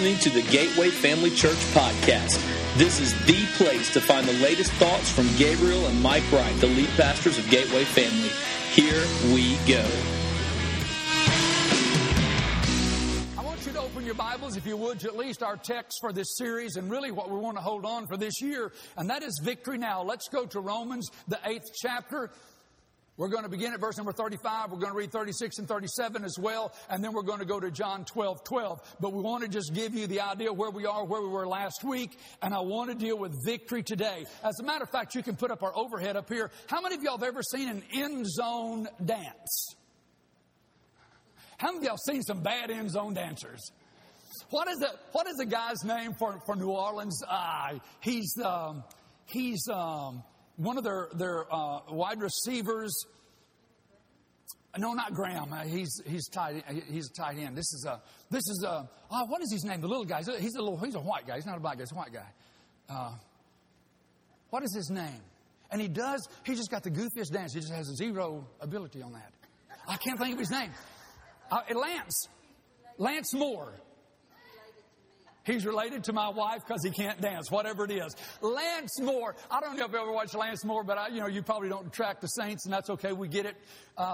listening to the Gateway Family Church podcast. This is the place to find the latest thoughts from Gabriel and Mike Wright, the lead pastors of Gateway Family. Here we go. I want you to open your Bibles, if you would, to at least our text for this series and really what we want to hold on for this year, and that is victory now. Let's go to Romans, the 8th chapter. We're going to begin at verse number 35. We're going to read 36 and 37 as well. And then we're going to go to John 12:12. But we want to just give you the idea where we are, where we were last week. And I want to deal with victory today. As a matter of fact, you can put up our overhead up here. How many of y'all have ever seen an end zone dance? How many of y'all seen some bad end zone dancers? What is the guy's name for New Orleans? He's one of their wide receivers. No, not Graham. He's tight. He's a tight end. This is what is his name? The little guy. He's a white guy. He's not a black guy. He's a white guy. What is his name? And he just got the goofiest dance. He just has zero ability on that. I can't think of his name. Lance Moore. He's related to my wife because he can't dance, whatever it is. Lance Moore. I don't know if you ever watched Lance Moore, but you probably don't track the Saints, and that's okay. We get it.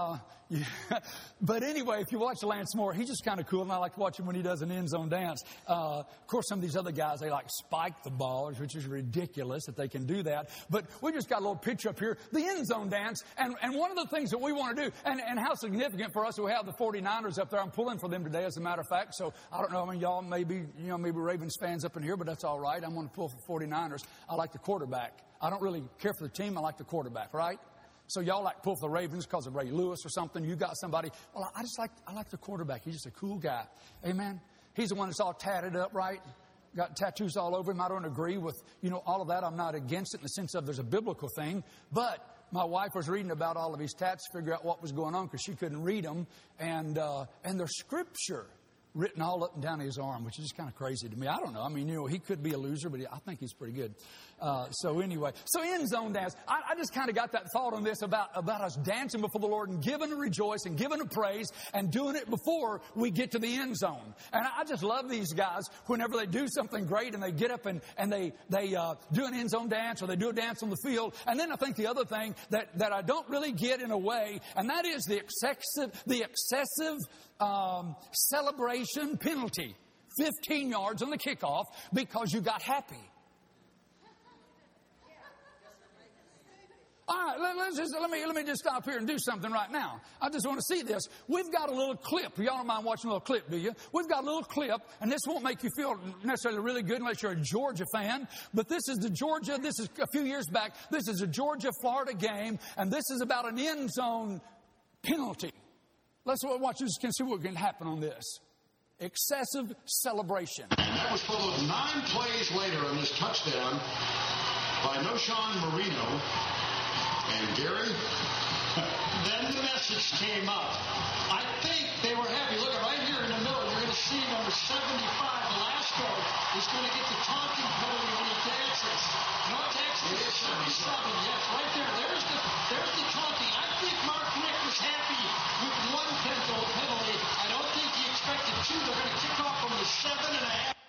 But anyway, if you watch Lance Moore, he's just kind of cool, and I like to watch him when he does an end zone dance. Of course, some of these other guys, they like spike the ball, which is ridiculous that they can do that. But we just got a little picture up here, the end zone dance. And one of the things that we want to do, and how significant for us, we have the 49ers up there. I'm pulling for them today, as a matter of fact. So I don't know, y'all maybe Ravens fans up in here, but that's all right. I'm going to pull for 49ers. I like the quarterback. I don't really care for the team. I like the quarterback, right? So y'all like pull for the Ravens because of Ray Lewis or something. You got somebody. Well, I like the quarterback. He's just a cool guy. Amen. He's the one that's all tatted up, right? Got tattoos all over him. I don't agree with, all of that. I'm not against it in the sense of there's a biblical thing. But my wife was reading about all of his tats to figure out what was going on because she couldn't read them. And there's scripture written all up and down his arm, which is just kind of crazy to me. I don't know. He could be a loser, but I think he's pretty good. So end zone dance. I just kind of got that thought on this about us dancing before the Lord and giving a rejoice and giving a praise and doing it before we get to the end zone. And I just love these guys whenever they do something great and they get up and they do an end zone dance or they do a dance on the field. And then I think the other thing that I don't really get in a way, and that is the excessive celebration penalty. 15 yards on the kickoff because you got happy. All right, let me just stop here and do something right now. I just want to see this. We've got a little clip. Y'all don't mind watching a little clip, do you? We've got a little clip, and this won't make you feel necessarily really good unless you're a Georgia fan. But this is this is a few years back. This is a Georgia-Florida game, and this is about an end zone penalty. Let's watch this and see what can happen on this. Excessive celebration. That was followed 9 plays later on this touchdown by Noshawn Marino. And Gary? Then the message came up. I think they were happy. Look, right here in the middle, you're going to see number 75, Velasco, is going to get the taunting penalty when he dances. No, it's actually 77. Yes, right there. There's the taunting. I think Mark Richt was happy with 1 penalty. I don't think he expected 2. They're going to kick off from the 7.5.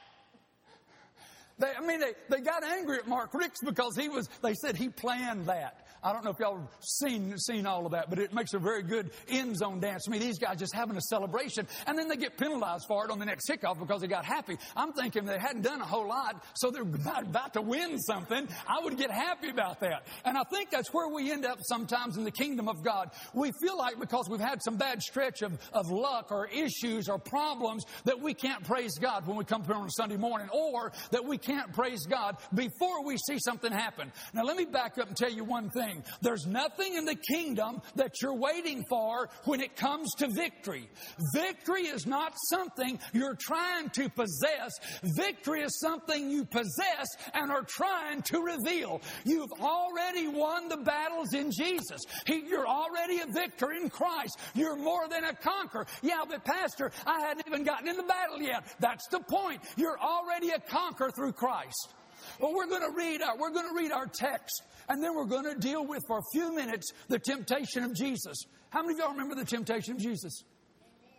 They got angry at Mark Richt because they said he planned that. I don't know if y'all have seen all of that, but it makes a very good end zone dance. These guys just having a celebration, and then they get penalized for it on the next kickoff because they got happy. I'm thinking they hadn't done a whole lot, so they're about to win something. I would get happy about that. And I think that's where we end up sometimes in the kingdom of God. We feel like because we've had some bad stretch of luck or issues or problems that we can't praise God when we come here on a Sunday morning, or that we can't praise God before we see something happen. Now, let me back up and tell you one thing. There's nothing in the kingdom that you're waiting for when it comes to victory. Victory is not something you're trying to possess. Victory is something you possess and are trying to reveal. You've already won the battles in Jesus. You're already a victor in Christ. You're more than a conqueror. Yeah, but Pastor, I hadn't even gotten in the battle yet. That's the point. You're already a conqueror through Christ. Well, we're going to read our text, and then we're going to deal with, for a few minutes, the temptation of Jesus. How many of y'all remember the temptation of Jesus?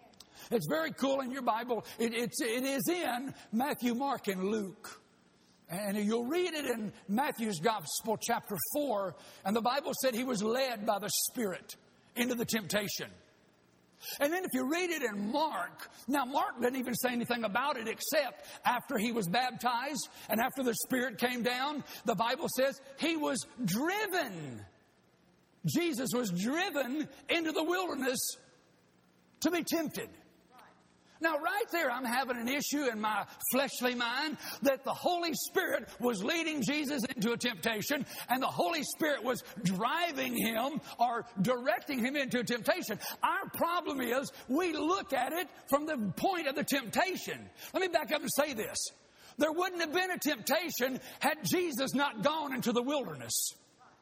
It's very cool in your Bible. It is in Matthew, Mark, and Luke. And you'll read it in Matthew's Gospel, chapter 4. And the Bible said he was led by the Spirit into the temptation. And then if you read it in Mark, now Mark doesn't even say anything about it except after he was baptized and after the Spirit came down, the Bible says he was driven. Jesus was driven into the wilderness to be tempted. Now, right there, I'm having an issue in my fleshly mind that the Holy Spirit was leading Jesus into a temptation and the Holy Spirit was driving him or directing him into a temptation. Our problem is we look at it from the point of the temptation. Let me back up and say this. There wouldn't have been a temptation had Jesus not gone into the wilderness.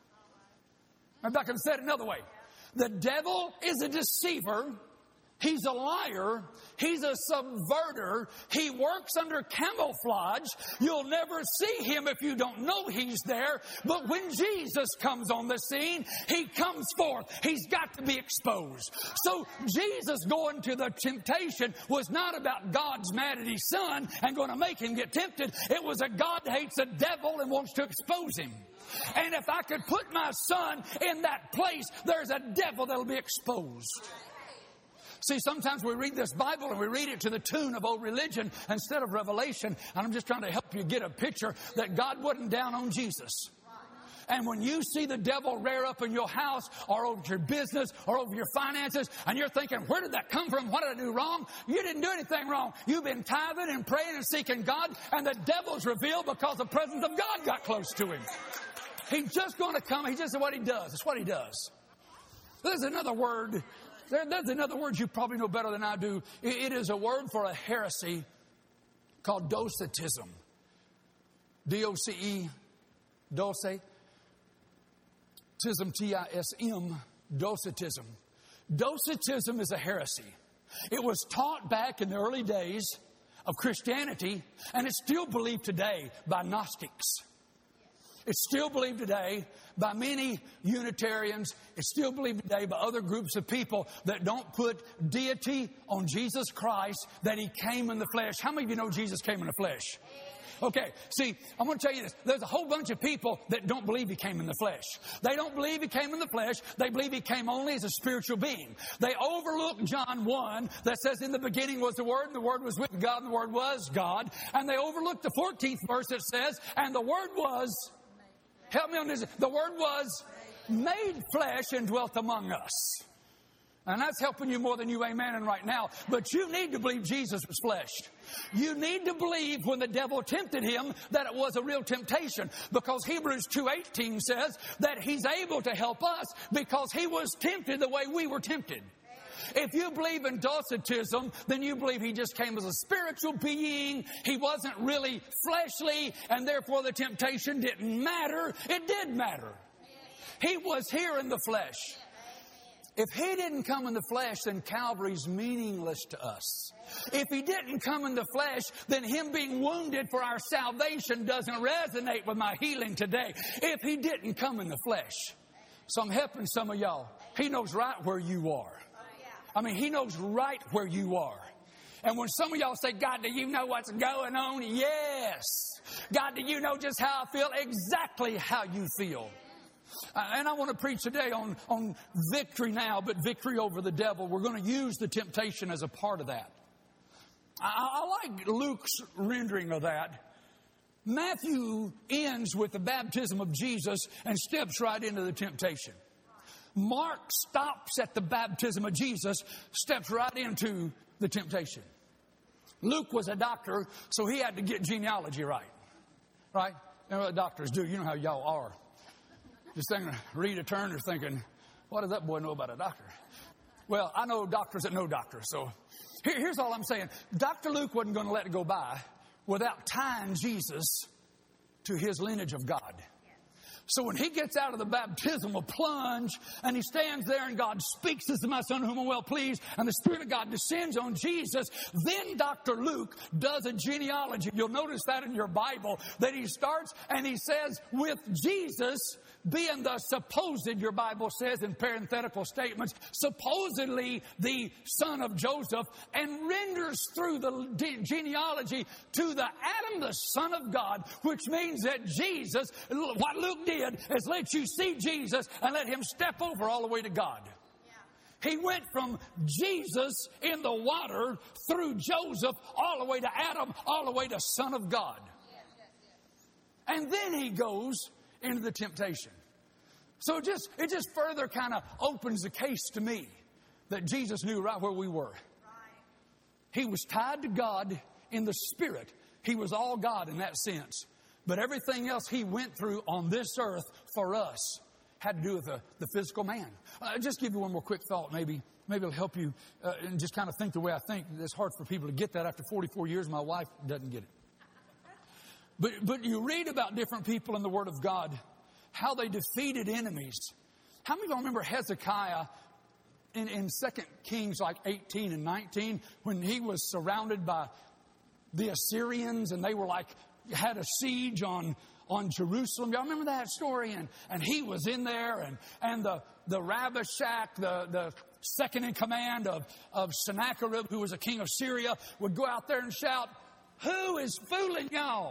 I'm back and said it another way. The devil is a deceiver. He's a liar. He's a subverter. He works under camouflage. You'll never see him if you don't know he's there. But when Jesus comes on the scene, he comes forth. He's got to be exposed. So Jesus going to the temptation was not about God's mad at his son and going to make him get tempted. It was a God hates the devil and wants to expose him. And if I could put my son in that place, there's a devil that'll be exposed. See, sometimes we read this Bible and we read it to the tune of old religion instead of revelation. And I'm just trying to help you get a picture that God wasn't down on Jesus. And when you see the devil rear up in your house or over your business or over your finances and you're thinking, where did that come from? What did I do wrong? You didn't do anything wrong. You've been tithing and praying and seeking God, and the devil's revealed because the presence of God got close to him. He's just going to come. He's just what he does. It's what he does. There's another word. There's another word you probably know better than I do. It is a word for a heresy called docetism. D-O-C-E, doce. Tism, T-I-S-M, docetism. Docetism is a heresy. It was taught back in the early days of Christianity, and it's still believed today by Gnostics. It's still believed today by many Unitarians. It's still believed today by other groups of people that don't put deity on Jesus Christ, that he came in the flesh. How many of you know Jesus came in the flesh? Okay, see, I'm going to tell you this. There's a whole bunch of people that don't believe he came in the flesh. They don't believe he came in the flesh. They believe he came only as a spiritual being. They overlook John 1 that says, in the beginning was the Word, and the Word was with God, and the Word was God. And they overlook the 14th verse that says, and the Word was... Help me on this. The Word was made flesh and dwelt among us. And that's helping you more than you amening right now. But you need to believe Jesus was fleshed. You need to believe when the devil tempted him that it was a real temptation. Because Hebrews 2:18 says that he's able to help us because he was tempted the way we were tempted. If you believe in docetism, then you believe he just came as a spiritual being. He wasn't really fleshly, and therefore the temptation didn't matter. It did matter. He was here in the flesh. If he didn't come in the flesh, then Calvary's meaningless to us. If he didn't come in the flesh, then him being wounded for our salvation doesn't resonate with my healing today. If he didn't come in the flesh. So I'm helping some of y'all. He knows right where you are. I mean, he knows right where you are. And when some of y'all say, God, do you know what's going on? Yes. God, do you know just how I feel? Exactly how you feel. And I want to preach today on victory now, but victory over the devil. We're going to use the temptation as a part of that. I like Luke's rendering of that. Matthew ends with the baptism of Jesus and steps right into the temptation. Mark stops at the baptism of Jesus, steps right into the temptation. Luke was a doctor, so he had to get genealogy right. Right? You know what doctors do. You know how y'all are. Just thinking, read a Turner thinking, what does that boy know about a doctor? Well, I know doctors that know doctors, so here's all I'm saying. Dr. Luke wasn't going to let it go by without tying Jesus to his lineage of God. So when he gets out of the baptismal plunge and he stands there and God speaks, "This is my son whom I'm well pleased," and the Spirit of God descends on Jesus, then Dr. Luke does a genealogy. You'll notice that in your Bible, that he starts and he says, with Jesus being the supposed, your Bible says in parenthetical statements, supposedly the son of Joseph, and renders through the genealogy to the Adam, the son of God, which means that Jesus, what Luke did is let you see Jesus and let him step over all the way to God. He went from Jesus in the water through Joseph all the way to Adam, all the way to Son of God. And then he goes into the temptation. So it just further kind of opens the case to me that Jesus knew right where we were. He was tied to God in the Spirit. He was all God in that sense. But everything else he went through on this earth for us had to do with the physical man. Just give you one more quick thought, maybe it'll help you and just kind of think the way I think. It's hard for people to get that after 44 years. My wife doesn't get it. But you read about different people in the Word of God, how they defeated enemies. How many of y'all remember Hezekiah in 2 Kings like 18 and 19 when he was surrounded by the Assyrians and they were like, had a siege on Jerusalem? Y'all remember that story? And he was in there and the Rabshakeh, the second in command of Sennacherib, who was a king of Syria, would go out there and shout, "Who is fooling y'all?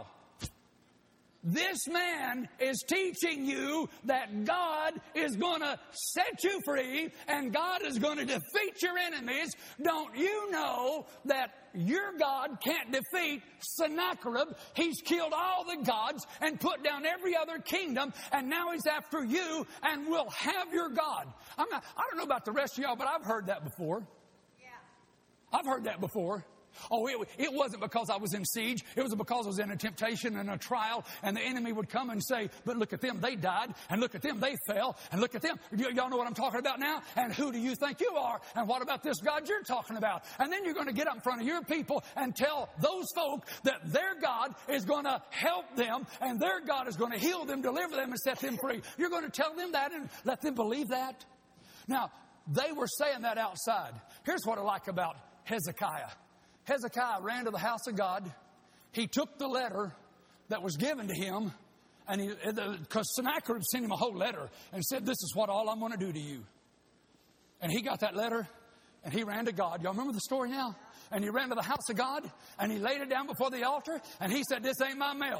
This man is teaching you that God is going to set you free and God is going to defeat your enemies. Don't you know that your God can't defeat Sennacherib? He's killed all the gods and put down every other kingdom, and now he's after you and will have your God." I don't know about the rest of y'all, but I've heard that before. I've heard that before. Oh, it wasn't because I was in siege. It was because I was in a temptation and a trial, and the enemy would come and say, "But look at them, they died, and look at them, they fell, and look at them." Y'all know what I'm talking about now? And who do you think you are? And what about this God you're talking about? And then you're going to get up in front of your people and tell those folk that their God is going to help them, and their God is going to heal them, deliver them, and set them free. You're going to tell them that and let them believe that? Now, they were saying that outside. Here's what I like about Hezekiah. Hezekiah ran to the house of God. He took the letter that was given to him, and because Sennacherib sent him a whole letter and said, "This is what all I'm going to do to you." And he got that letter, and he ran to God. Y'all remember the story now? And he ran to the house of God, and he laid it down before the altar, and he said, "This ain't my mail."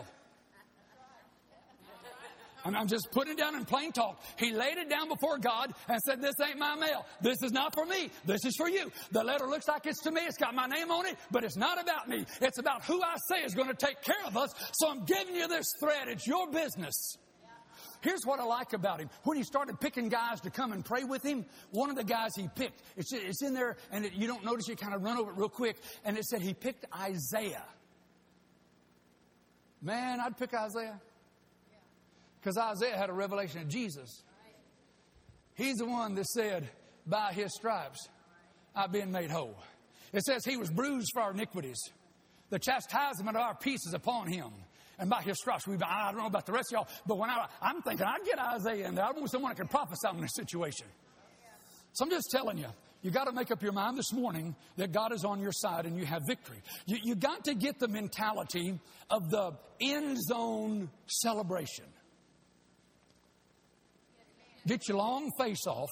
I'm just putting it down in plain talk. He laid it down before God and said, "This ain't my mail. This is not for me. This is for you. The letter looks like it's to me. It's got my name on it, but it's not about me. It's about who I say is going to take care of us. So I'm giving you this thread. It's your business." Here's what I like about him. When he started picking guys to come and pray with him, one of the guys he picked, it's in there, and you don't notice, you kind of run over it real quick, and it said he picked Isaiah. Man, I'd pick Isaiah. Because Isaiah had a revelation of Jesus. He's the one that said, "By his stripes, I've been made whole." It says he was bruised for our iniquities. The chastisement of our peace is upon him. And by his stripes, I don't know about the rest of y'all, but when I'm thinking I'd get Isaiah in there. I want someone that can prophesy in this situation. So I'm just telling you, you got to make up your mind this morning that God is on your side and you have victory. You got to get the mentality of the end zone celebration. Get your long face off.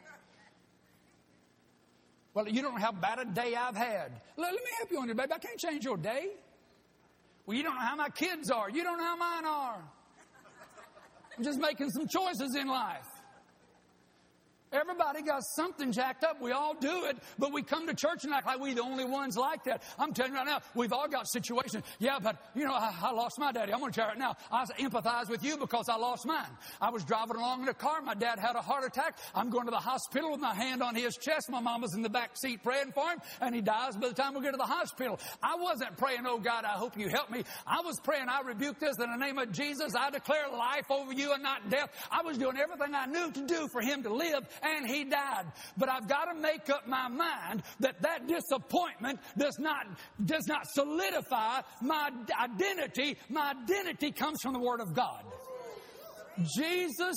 "Well, you don't know how bad a day I've had." Let me help you on your baby. I can't change your day. "Well, you don't know how my kids are. You don't know how mine are. I'm just making some choices in life." Everybody got something jacked up. We all do it, but we come to church and act like we're the only ones like that. I'm telling you right now, we've all got situations. "Yeah, but, I lost my daddy." I'm going to tell you right now, I empathize with you because I lost mine. I was driving along in a car. My dad had a heart attack. I'm going to the hospital with my hand on his chest. My mama's in the back seat praying for him, and he dies by the time we get to the hospital. I wasn't praying, "Oh, God, I hope you help me." I was praying, "I rebuke this in the name of Jesus. I declare life over you and not death." I was doing everything I knew to do for him to live, and he died. But I've got to make up my mind that disappointment does not solidify my identity. My identity comes from the Word of God. Jesus,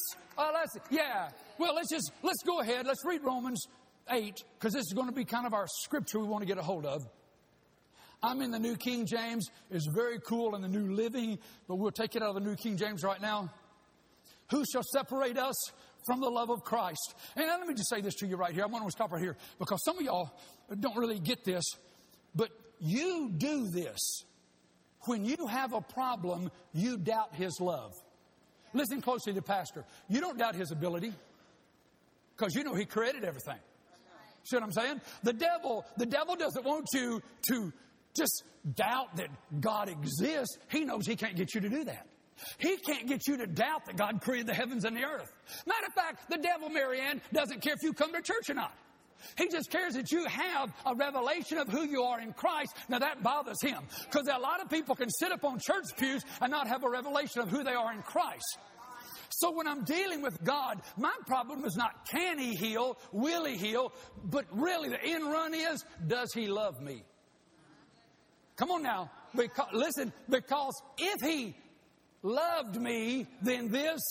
let's go ahead. Let's read Romans 8, because this is going to be kind of our scripture we want to get a hold of. I'm in the New King James. It's very cool in the New Living, but we'll take it out of the New King James right now. Who shall separate us from the love of Christ? And let me just say this to you right here. I'm going to stop right here because some of y'all don't really get this. But you do this. When you have a problem, you doubt His love. Listen closely to Pastor. You don't doubt His ability because you know He created everything. See what I'm saying? The devil doesn't want you to just doubt that God exists. He knows he can't get you to do that. He can't get you to doubt that God created the heavens and the earth. Matter of fact, the devil, Marianne, doesn't care if you come to church or not. He just cares that you have a revelation of who you are in Christ. Now that bothers him because a lot of people can sit up on church pews and not have a revelation of who they are in Christ. So when I'm dealing with God, my problem is not can He heal, will He heal, but really the end run is, does He love me? Come on now. Because if He loved me, then this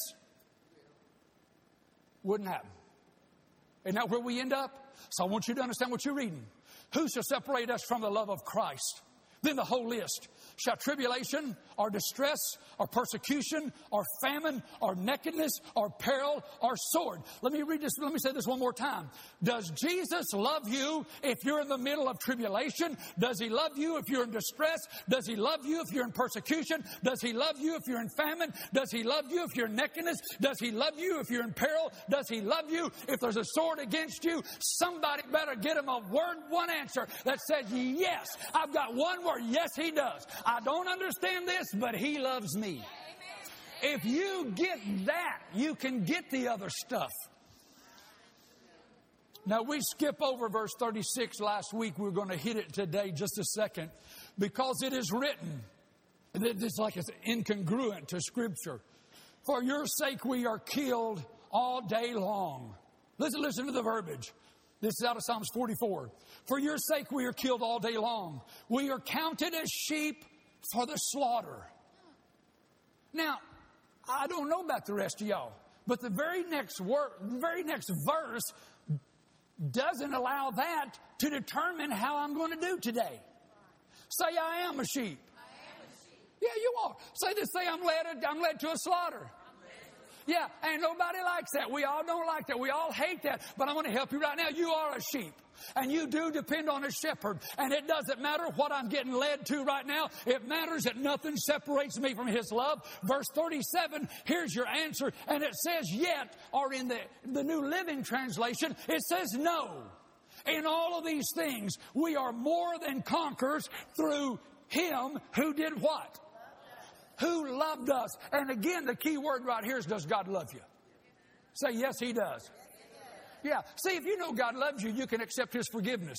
wouldn't happen. Isn't that where we end up? So I want you to understand what you're reading. Who shall separate us from the love of Christ? Then the whole list. Shall tribulation, or distress, or persecution, or famine, or nakedness, or peril, or sword? Let me read this. Let me say this one more time. Does Jesus love you if you're in the middle of tribulation? Does He love you if you're in distress? Does He love you if you're in persecution? Does He love you if you're in famine? Does He love you if you're in nakedness? Does He love you if you're in peril? Does He love you if there's a sword against you? Somebody better get Him a word, one answer that says, yes. I've got one word. Yes, He does. I don't understand this, but He loves me. If you get that, you can get the other stuff. Now, we skip over verse 36 last week. We're going to hit it today just a second because it is written. It's like it's incongruent to Scripture. For your sake we are killed all day long. Listen to the verbiage. This is out of Psalms 44. For your sake we are killed all day long. We are counted as sheep for the slaughter. Now, I don't know about the rest of y'all, but the very next verse doesn't allow that to determine how I'm going to do today. Say, I am a sheep. Yeah, you are. Say this. Say, I'm led to a slaughter. Yeah, and nobody likes that. We all don't like that. We all hate that. But I want to help you right now. You are a sheep. And you do depend on a shepherd. And it doesn't matter what I'm getting led to right now. It matters that nothing separates me from His love. Verse 37, here's your answer. And it says yet, or in the New Living Translation, it says no. In all of these things, we are more than conquerors through Him who did what? Who loved us. And again, the key word right here is, does God love you? Say, yes, He does. Yeah. See, if you know God loves you, you can accept His forgiveness.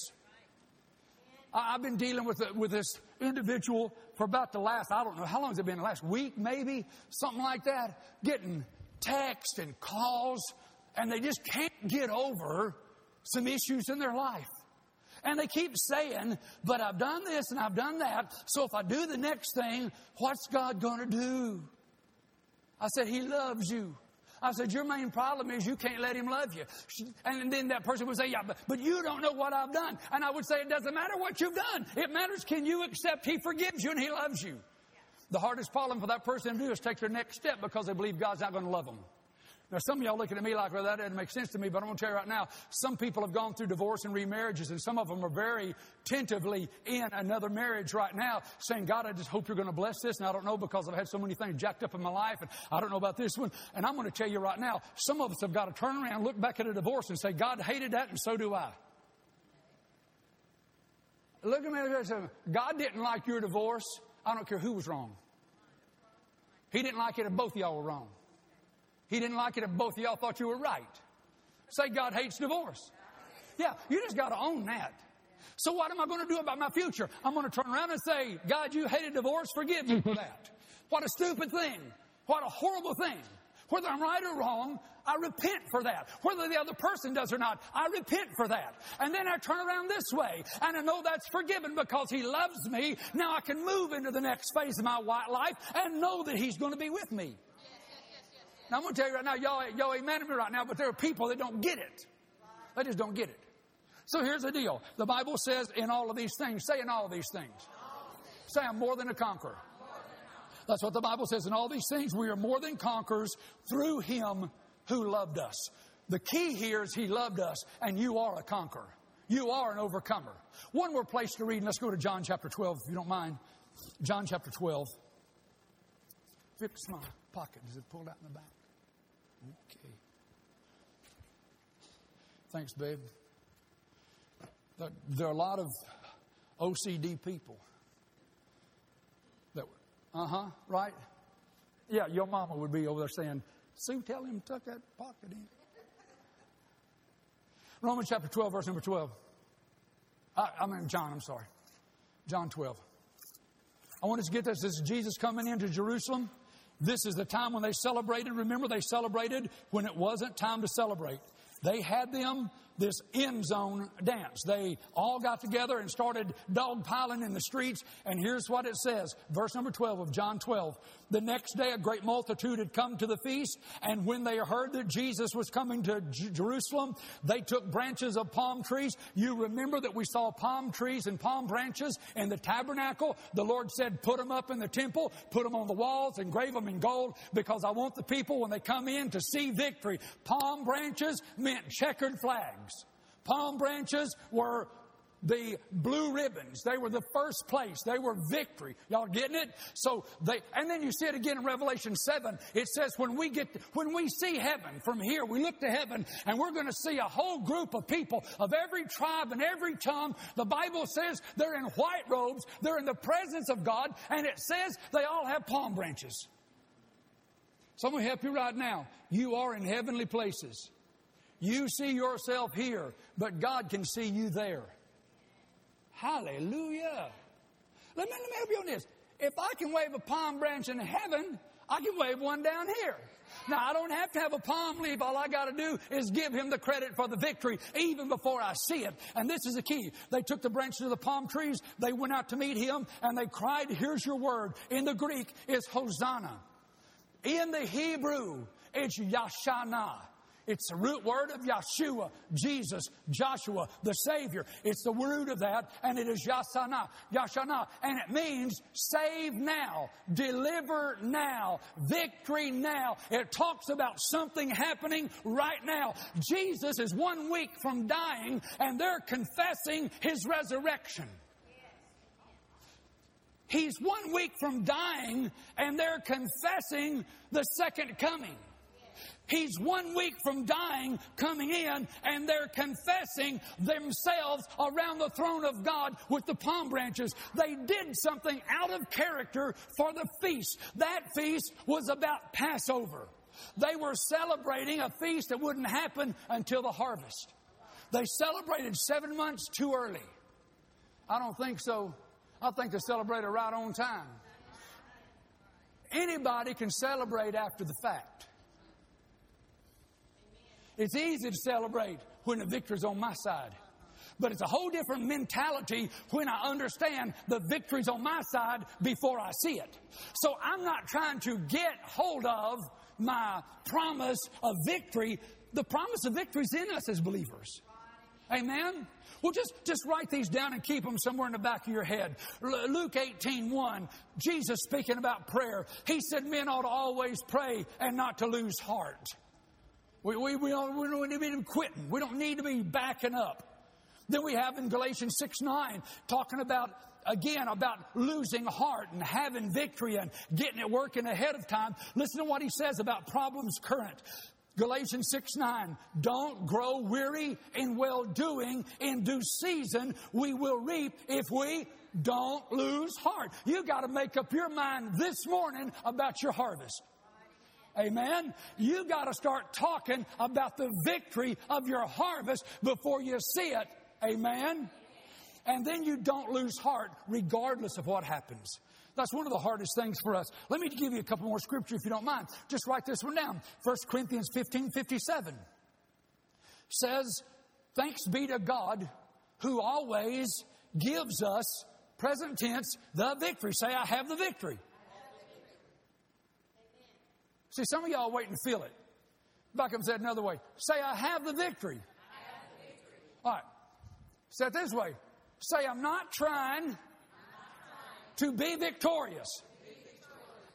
I've been dealing with this individual for about the last, I don't know, how long has it been? The last week, maybe? Something like that. Getting texts and calls, and they just can't get over some issues in their life. And they keep saying, but I've done this and I've done that. So if I do the next thing, what's God going to do? I said, He loves you. I said, your main problem is you can't let Him love you. And then that person would say, yeah, but you don't know what I've done. And I would say, it doesn't matter what you've done. It matters, can you accept He forgives you and He loves you? The hardest problem for that person to do is take their next step because they believe God's not going to love them. Now, some of y'all looking at me like, well, that doesn't make sense to me, but I'm going to tell you right now, some people have gone through divorce and remarriages, and some of them are very tentatively in another marriage right now, saying, God, I just hope you're going to bless this, and I don't know because I've had so many things jacked up in my life, and I don't know about this one. And I'm going to tell you right now, some of us have got to turn around, look back at a divorce, and say, God hated that, and so do I. Look at me and say, God didn't like your divorce. I don't care who was wrong. He didn't like it if both of y'all were wrong. He didn't like it if both of y'all thought you were right. Say God hates divorce. Yeah, you just got to own that. So what am I going to do about my future? I'm going to turn around and say, God, you hated divorce. Forgive me for that. What a stupid thing. What a horrible thing. Whether I'm right or wrong, I repent for that. Whether the other person does or not, I repent for that. And then I turn around this way, and I know that's forgiven because He loves me. Now I can move into the next phase of my life and know that He's going to be with me. Now, I'm going to tell you right now, y'all amen to me right now, but there are people that don't get it. They just don't get it. So here's the deal. The Bible says in all of these things, say in all of these things. Say I'm more than a conqueror. That's what the Bible says. In all these things, we are more than conquerors through Him who loved us. The key here is He loved us, and you are a conqueror. You are an overcomer. One more place to read, and let's go to John chapter 12, if you don't mind. John chapter 12. Fix my pocket. Does it pull out in the back? Okay. Thanks, babe. There are a lot of OCD people. Right? Yeah, your mama would be over there saying, Sue, tell him to tuck that pocket in. Romans chapter 12, verse number 12. John, I'm sorry. John 12. I want us to get this. This is Jesus coming into Jerusalem. This is the time when they celebrated. Remember, they celebrated when it wasn't time to celebrate. They had them this end zone dance. They all got together and started dogpiling in the streets. And here's what it says. Verse number 12 of John 12. The next day a great multitude had come to the feast. And when they heard that Jesus was coming to Jerusalem, they took branches of palm trees. You remember that we saw palm trees and palm branches in the tabernacle. The Lord said, put them up in the temple, put them on the walls, engrave them in gold, because I want the people when they come in to see victory. Palm branches meant checkered flags. Palm branches were the blue ribbons. They were the first place. They were victory. Y'all getting it? And then you see it again in Revelation 7. It says when we see heaven from here, we look to heaven and we're going to see a whole group of people of every tribe and every tongue. The Bible says they're in white robes. They're in the presence of God. And it says they all have palm branches. So I'm going to help you right now. You are in heavenly places. You see yourself here, but God can see you there. Hallelujah. Let me help you on this. If I can wave a palm branch in heaven, I can wave one down here. Now, I don't have to have a palm leaf. All I got to do is give Him the credit for the victory even before I see it. And this is the key. They took the branches of the palm trees. They went out to meet Him and they cried, here's your word. In the Greek, it's Hosanna. In the Hebrew, it's Yashana. It's the root word of Yeshua, Jesus, Joshua, the Savior. It's the root of that, and it is Yashana. Yashana. And it means save now, deliver now, victory now. It talks about something happening right now. Jesus is 1 week from dying, and they're confessing His resurrection. He's 1 week from dying, and they're confessing the second coming. He's 1 week from dying, coming in, and they're confessing themselves around the throne of God with the palm branches. They did something out of character for the feast. That feast was about Passover. They were celebrating a feast that wouldn't happen until the harvest. They celebrated 7 months too early. I don't think so. I think they celebrated right on time. Anybody can celebrate after the fact. It's easy to celebrate when the victory's on my side. But it's a whole different mentality when I understand the victory's on my side before I see it. So I'm not trying to get hold of my promise of victory. The promise of victory is in us as believers. Amen? Well, just write these down and keep them somewhere in the back of your head. Luke 18:1, Jesus speaking about prayer. He said men ought to always pray and not to lose heart. We don't need to be quitting. We don't need to be backing up. Then we have in Galatians 6:9 talking about losing heart and having victory and getting it working ahead of time. Listen to what he says about problems current. Galatians 6:9, don't grow weary in well-doing. In due season we will reap if we don't lose heart. You got to make up your mind this morning about your harvest. Amen. You got to start talking about the victory of your harvest before you see it. Amen. And then you don't lose heart regardless of what happens. That's one of the hardest things for us. Let me give you a couple more scripture if you don't mind. Just write this one down. 1 Corinthians 15:57 says, thanks be to God who always gives us, present tense, the victory. Say, I have the victory. See, some of y'all wait and feel it. Back up and say it another way. Say, I have the victory. All right. Say it this way. Say, I'm not trying to be victorious.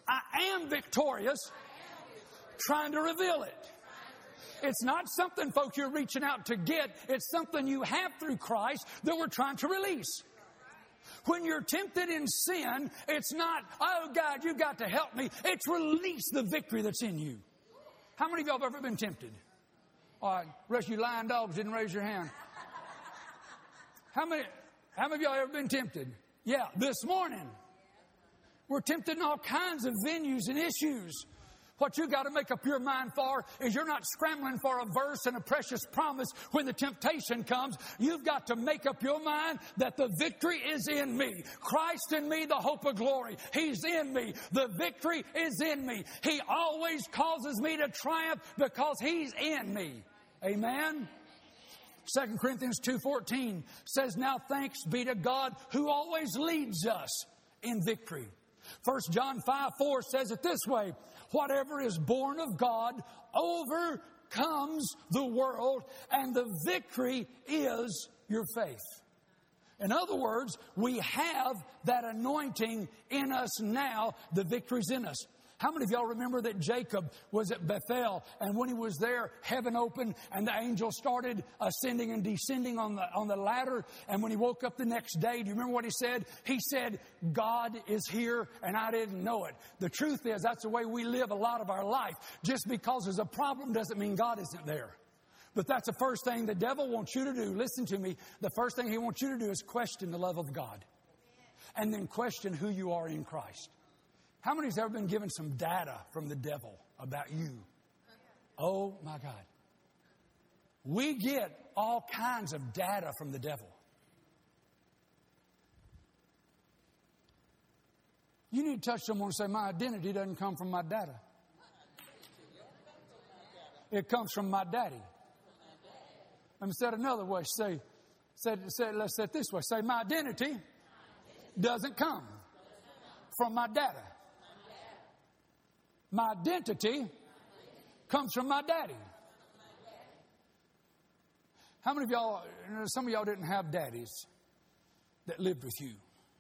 I am victorious, trying to reveal it. It's not something, folks, you're reaching out to get. It's something you have through Christ that we're trying to release. When you're tempted in sin, it's not, oh, God, you've got to help me. It's release the victory that's in you. How many of y'all have ever been tempted? All right, the rest of you lying dogs didn't raise your hand. How many of y'all ever been tempted? Yeah, this morning. We're tempted in all kinds of venues and issues. What you got to make up your mind for is you're not scrambling for a verse and a precious promise when the temptation comes. You've got to make up your mind that the victory is in me. Christ in me, the hope of glory. He's in me. The victory is in me. He always causes me to triumph because He's in me. Amen? 2 Corinthians 2:14 says, now thanks be to God who always leads us in victory. 1 John 5:4 says it this way, whatever is born of God overcomes the world, and the victory is your faith. In other words, we have that anointing in us now. The victory's in us. How many of y'all remember that Jacob was at Bethel, and when he was there, heaven opened and the angel started ascending and descending on the ladder, and when he woke up the next day, do you remember what he said? He said, God is here and I didn't know it. The truth is that's the way we live a lot of our life. Just because there's a problem doesn't mean God isn't there. But that's the first thing the devil wants you to do. Listen to me. The first thing he wants you to do is question the love of God. And then question who you are in Christ. How many has ever been given some data from the devil about you? Oh, my God. We get all kinds of data from the devil. You need to touch someone and say, my identity doesn't come from my data. It comes from my daddy. Let me say it another way. Let's say it this way. Say, my identity doesn't come from my data. My identity comes from my daddy. How many of y'all, some of y'all didn't have daddies that lived with you.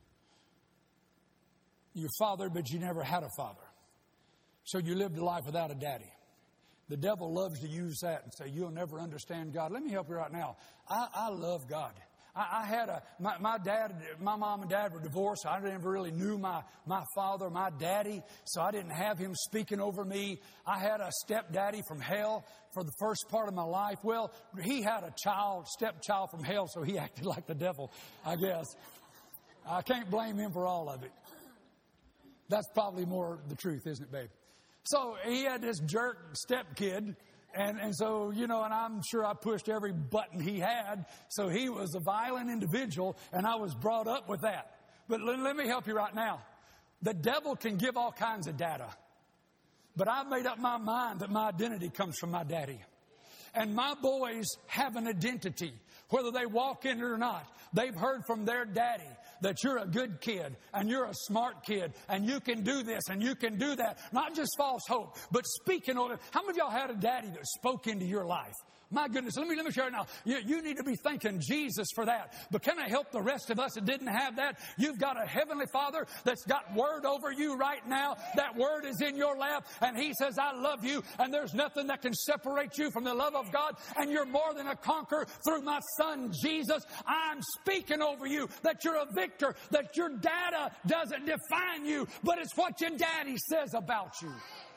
Your father, but you never had a father. So you lived a life without a daddy. The devil loves to use that and say, you'll never understand God. Let me help you right now. I love God. I had my mom and dad were divorced. I never really knew my father, my daddy, so I didn't have him speaking over me. I had a stepdaddy from hell for the first part of my life. Well, he had a stepchild from hell, so he acted like the devil, I guess. I can't blame him for all of it. That's probably more the truth, isn't it, babe? So he had this jerk stepkid. And so, and I'm sure I pushed every button he had. So he was a violent individual, and I was brought up with that. But let me help you right now. The devil can give all kinds of data. But I've made up my mind that my identity comes from my daddy. And my boys have an identity, whether they walk in it or not. They've heard from their daddy that you're a good kid and you're a smart kid and you can do this and you can do that. Not just false hope, but speaking of it. How many of y'all had a daddy that spoke into your life? My goodness, let me share it now. You need to be thanking Jesus for that. But can I help the rest of us that didn't have that? You've got a heavenly Father that's got word over you right now. That word is in your lap, and He says, I love you, and there's nothing that can separate you from the love of God, and you're more than a conqueror through my Son, Jesus. I'm speaking over you that you're a victor, that your data doesn't define you, but it's what your daddy says about you.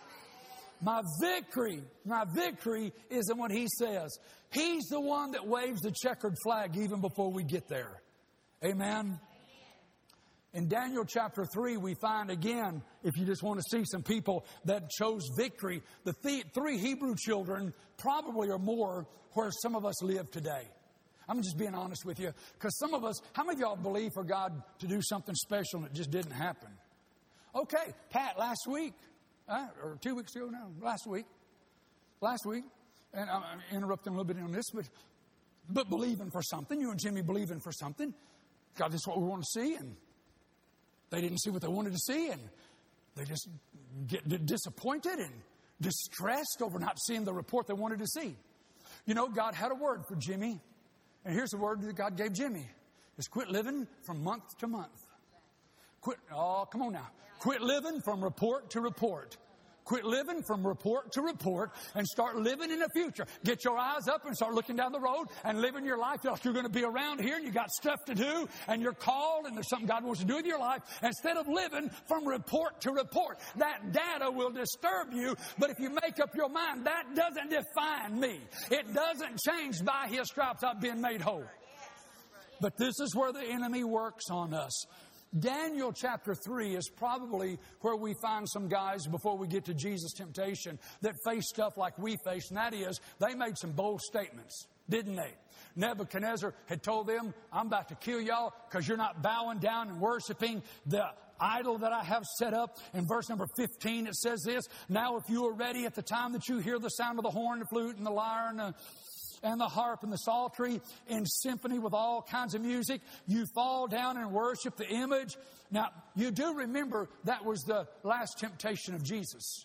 My victory is in what He says. He's the one that waves the checkered flag even before we get there. Amen. In Daniel chapter 3, we find again, if you just want to see some people that chose victory, the three Hebrew children probably are more where some of us live today. I'm just being honest with you. Because some of us, how many of y'all believe for God to do something special and it just didn't happen? Okay, Pat, last week. Or 2 weeks ago now, last week, and I'm interrupting a little bit on this, but believing for something, you and Jimmy believing for something. God, this is what we want to see, and they didn't see what they wanted to see, and they just get disappointed and distressed over not seeing the report they wanted to see. God had a word for Jimmy, and here's the word that God gave Jimmy, is quit living from month to month. Come on now. Quit living from report to report. Quit living from report to report and start living in the future. Get your eyes up and start looking down the road and living your life like you're going to be around here and you got stuff to do and you're called and there's something God wants to do with your life. Instead of living from report to report, that data will disturb you. But if you make up your mind, that doesn't define me. It doesn't change. By His stripes I've been made whole. But this is where the enemy works on us. Daniel chapter 3 is probably where we find some guys before we get to Jesus' temptation that face stuff like we face, and that is they made some bold statements, didn't they? Nebuchadnezzar had told them, I'm about to kill y'all because you're not bowing down and worshiping the idol that I have set up. In verse number 15 it says this, now if you are ready at the time that you hear the sound of the horn, the flute, and the lyre, and the harp and the psaltery in symphony with all kinds of music, you fall down and worship the image. Now, you do remember that was the last temptation of Jesus.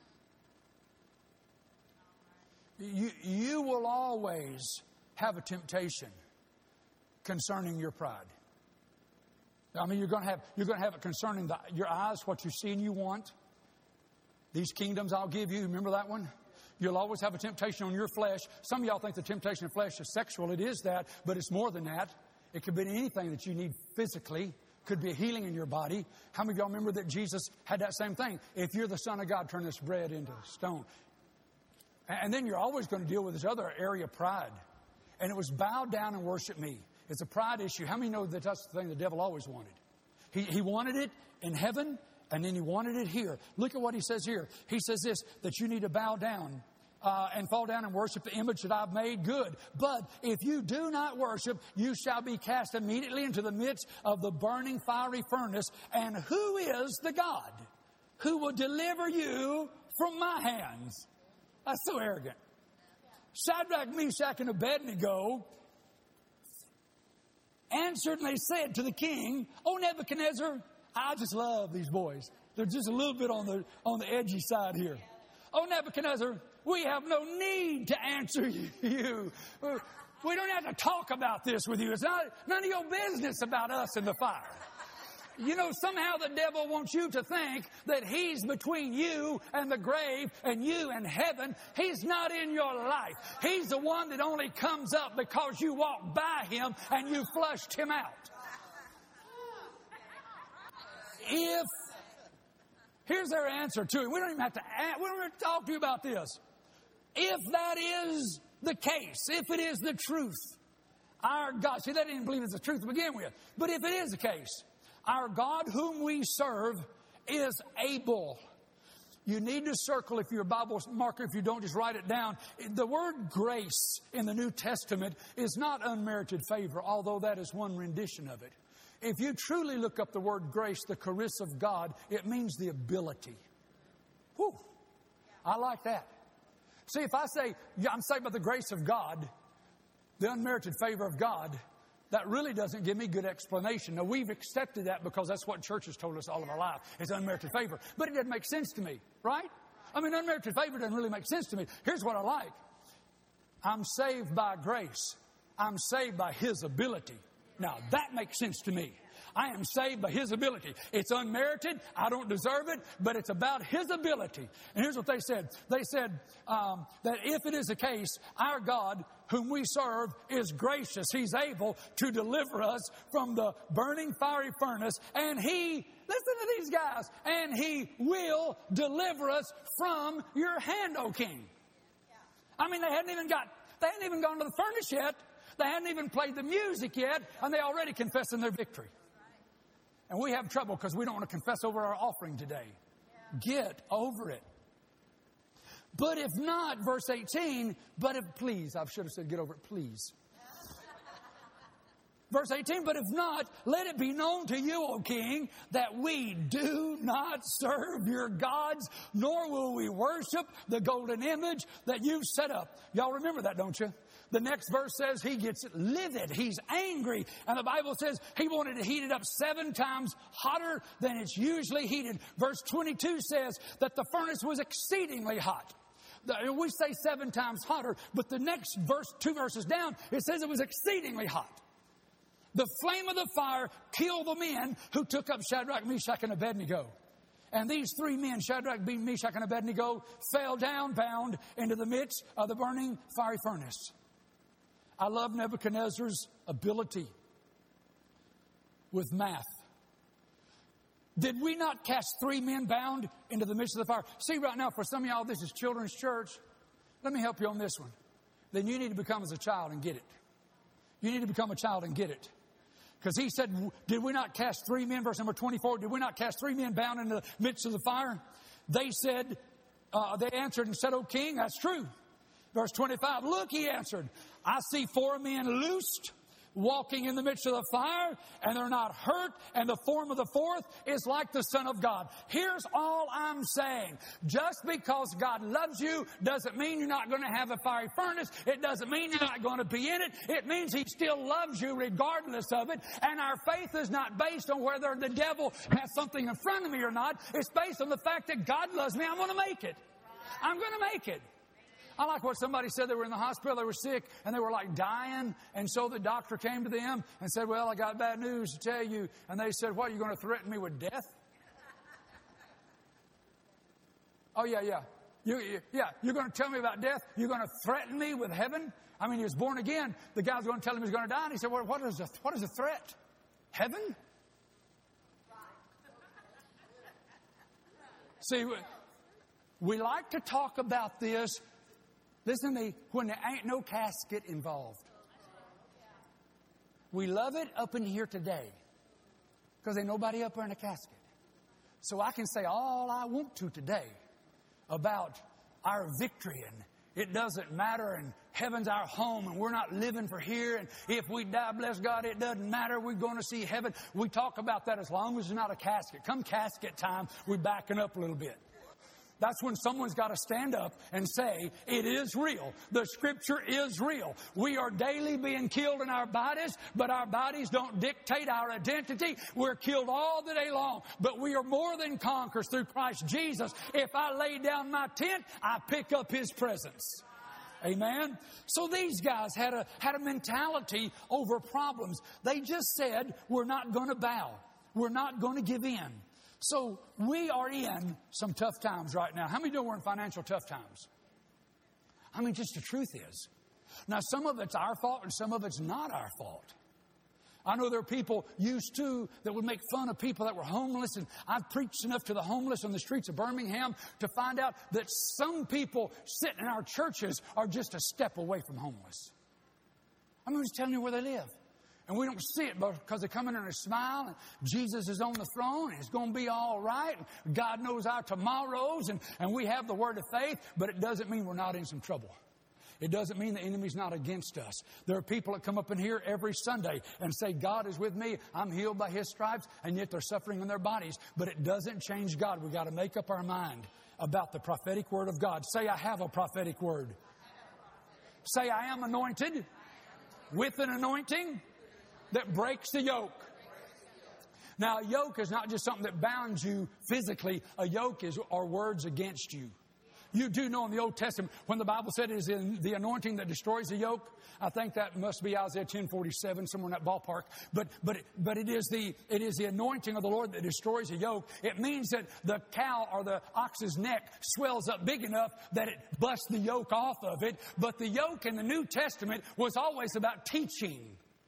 You will always have a temptation concerning your pride. I mean, you're going to have it concerning your eyes, what you see and you want. These kingdoms I'll give you. Remember that one? You'll always have a temptation on your flesh. Some of y'all think the temptation of flesh is sexual. It is that, but it's more than that. It could be anything that you need physically. Could be a healing in your body. How many of y'all remember that Jesus had that same thing? If you're the Son of God, turn this bread into stone. And then you're always going to deal with this other area of pride. And it was bow down and worship me. It's a pride issue. How many know that that's the thing the devil always wanted? He wanted it in heaven. And then he wanted it here. Look at what he says here. He says this, that you need to bow down and fall down and worship the image that I've made. Good. But if you do not worship, you shall be cast immediately into the midst of the burning fiery furnace. And who is the God who will deliver you from my hands? That's so arrogant. Shadrach, Meshach, and Abednego answered and they said to the king, O Nebuchadnezzar, I just love these boys. They're just a little bit on the edgy side here. Oh, Nebuchadnezzar, we have no need to answer you. We don't have to talk about this with you. It's none of your business about us in the fire. You know, somehow the devil wants you to think that he's between you and the grave and you and heaven. He's not in your life. He's the one that only comes up because you walked by him and you flushed him out. Here's their answer to it. We don't even have to talk to you about this. If that is the case, if it is the truth, our God, see, they didn't believe it's the truth to begin with. But if it is the case, our God whom we serve is able. You need to circle, if you're a Bible marker, if you don't, just write it down. The word grace in the New Testament is not unmerited favor, although that is one rendition of it. If you truly look up the word grace, the charis of God, it means the ability. Whew. I like that. See, if I say, I'm saved by the grace of God, the unmerited favor of God, that really doesn't give me good explanation. Now, we've accepted that because that's what church has told us all of our life. It's unmerited favor. But it doesn't make sense to me, right? I mean, unmerited favor doesn't really make sense to me. Here's what I like. I'm saved by grace. I'm saved by His ability. Now, that makes sense to me. I am saved by His ability. It's unmerited. I don't deserve it, but it's about His ability. And here's what they said. They said that if it is the case, our God, whom we serve, is gracious. He's able to deliver us from the burning fiery furnace. And He, listen to these guys, and He will deliver us from your hand, O King. I mean, they hadn't even gone to the furnace yet. They hadn't even played the music yet, and they already confessing their victory. And we have trouble because we don't want to confess over our offering today. Get over it. But if not, verse 18, but if, please, I should have said get over it, please. Verse 18, but if not, let it be known to you, O King, that we do not serve your gods, nor will we worship the golden image that you've set up. Y'all remember that, don't you? The next verse says he gets livid. He's angry. And the Bible says he wanted to heat it up 7 times hotter than it's usually heated. Verse 22 says that the furnace was exceedingly hot. We say 7 times hotter, but the next verse, 2 verses down, it says it was exceedingly hot. The flame of the fire killed the men who took up Shadrach, Meshach, and Abednego. And these three men, Shadrach, Meshach, and Abednego, fell down bound into the midst of the burning fiery furnace. I love Nebuchadnezzar's ability with math. Did we not cast three men bound into the midst of the fire? See, right now, for some of y'all, this is children's church. Let me help you on this one. Then you need to become as a child and get it. You need to become a child and get it. Because he said, did we not cast three men, verse number 24, did we not cast three men bound into the midst of the fire? They said, they answered and said, O king, that's true. Verse 25, look, he answered, I see four men loosed, walking in the midst of the fire, and they're not hurt, and the form of the fourth is like the Son of God. Here's all I'm saying. Just because God loves you doesn't mean you're not going to have a fiery furnace. It doesn't mean you're not going to be in it. It means He still loves you regardless of it. And our faith is not based on whether the devil has something in front of me or not. It's based on the fact that God loves me. I'm going to make it. I'm going to make it. I like what somebody said. They were in the hospital, they were sick, and they were like dying. And so the doctor came to them and said, well, I got bad news to tell you. And they said, what, are you going to threaten me with death? Oh, yeah. You're going to tell me about death? You're going to threaten me with heaven? I mean, he was born again. The guy's going to tell him he's going to die. And he said, well, what is a threat? Heaven? See, we like to talk about this. Listen to me, when there ain't no casket involved. We love it up in here today because ain't nobody up there in a casket. So I can say all I want to today about our victory, and it doesn't matter, and heaven's our home, and we're not living for here, and if we die, bless God, it doesn't matter, we're going to see heaven. We talk about that as long as there's not a casket. Come casket time, we're backing up a little bit. That's when someone's got to stand up and say, it is real. The Scripture is real. We are daily being killed in our bodies, but our bodies don't dictate our identity. We're killed all the day long, but we are more than conquerors through Christ Jesus. If I lay down my tent, I pick up His presence. Amen. So these guys had a mentality over problems. They just said, we're not going to bow. We're not going to give in. So we are in some tough times right now. How many know we're in financial tough times? I mean, just the truth is. Now, some of it's our fault and some of it's not our fault. I know there are people used to that would make fun of people that were homeless, and I've preached enough to the homeless on the streets of Birmingham to find out that some people sitting in our churches are just a step away from homeless. I'm just telling you where they live. And we don't see it because they come in and they smile, and Jesus is on the throne, and it's going to be all right. And God knows our tomorrows, and we have the word of faith, but it doesn't mean we're not in some trouble. It doesn't mean the enemy's not against us. There are people that come up in here every Sunday and say, God is with me, I'm healed by His stripes, and yet they're suffering in their bodies. But it doesn't change God. We've got to make up our mind about the prophetic word of God. Say, I have a prophetic word. Say, I am anointed with an anointing that breaks the yoke. Now, a yoke is not just something that bounds you physically. A yoke are words against you. You do know in the Old Testament, when the Bible said it is the anointing that destroys the yoke, I think that must be Isaiah 10:47, somewhere in that ballpark. But it is the anointing of the Lord that destroys the yoke. It means that the cow or the ox's neck swells up big enough that it busts the yoke off of it. But the yoke in the New Testament was always about teaching.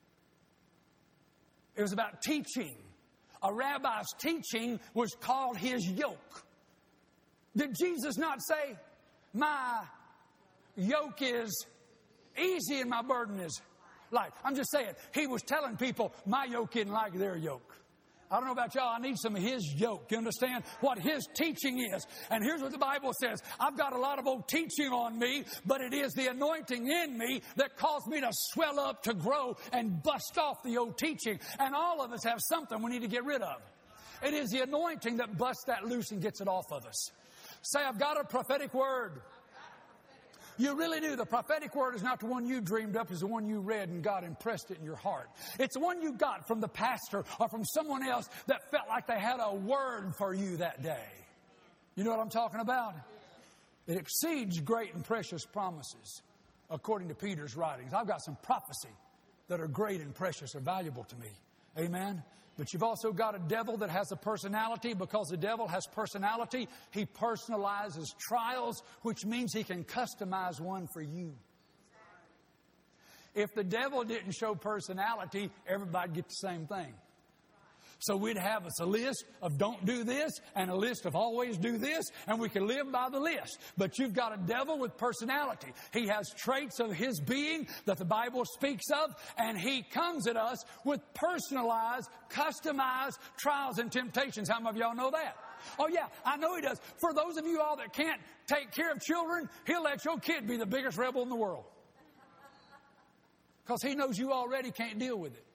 It was about teaching. A rabbi's teaching was called his yoke. Did Jesus not say, my yoke is easy and my burden is light? I'm just saying, He was telling people, my yoke isn't like their yoke. I don't know about y'all, I need some of His yoke. You understand what His teaching is? And here's what the Bible says. I've got a lot of old teaching on me, but it is the anointing in me that caused me to swell up, to grow, and bust off the old teaching. And all of us have something we need to get rid of. It is the anointing that busts that loose and gets it off of us. Say, I've got a prophetic word. You really do. The prophetic word is not the one you dreamed up. It's the one you read and God impressed it in your heart. It's the one you got from the pastor or from someone else that felt like they had a word for you that day. You know what I'm talking about? It exceeds great and precious promises, according to Peter's writings. I've got some prophecy that are great and precious or valuable to me. Amen? But you've also got a devil that has a personality. Because the devil has personality, he personalizes trials, which means he can customize one for you. If the devil didn't show personality, everybody'd get the same thing. So we'd have us a list of don't do this and a list of always do this, and we can live by the list. But you've got a devil with personality. He has traits of his being that the Bible speaks of, and he comes at us with personalized, customized trials and temptations. How many of y'all know that? Oh yeah, I know he does. For those of you all that can't take care of children, he'll let your kid be the biggest rebel in the world. Because he knows you already can't deal with it.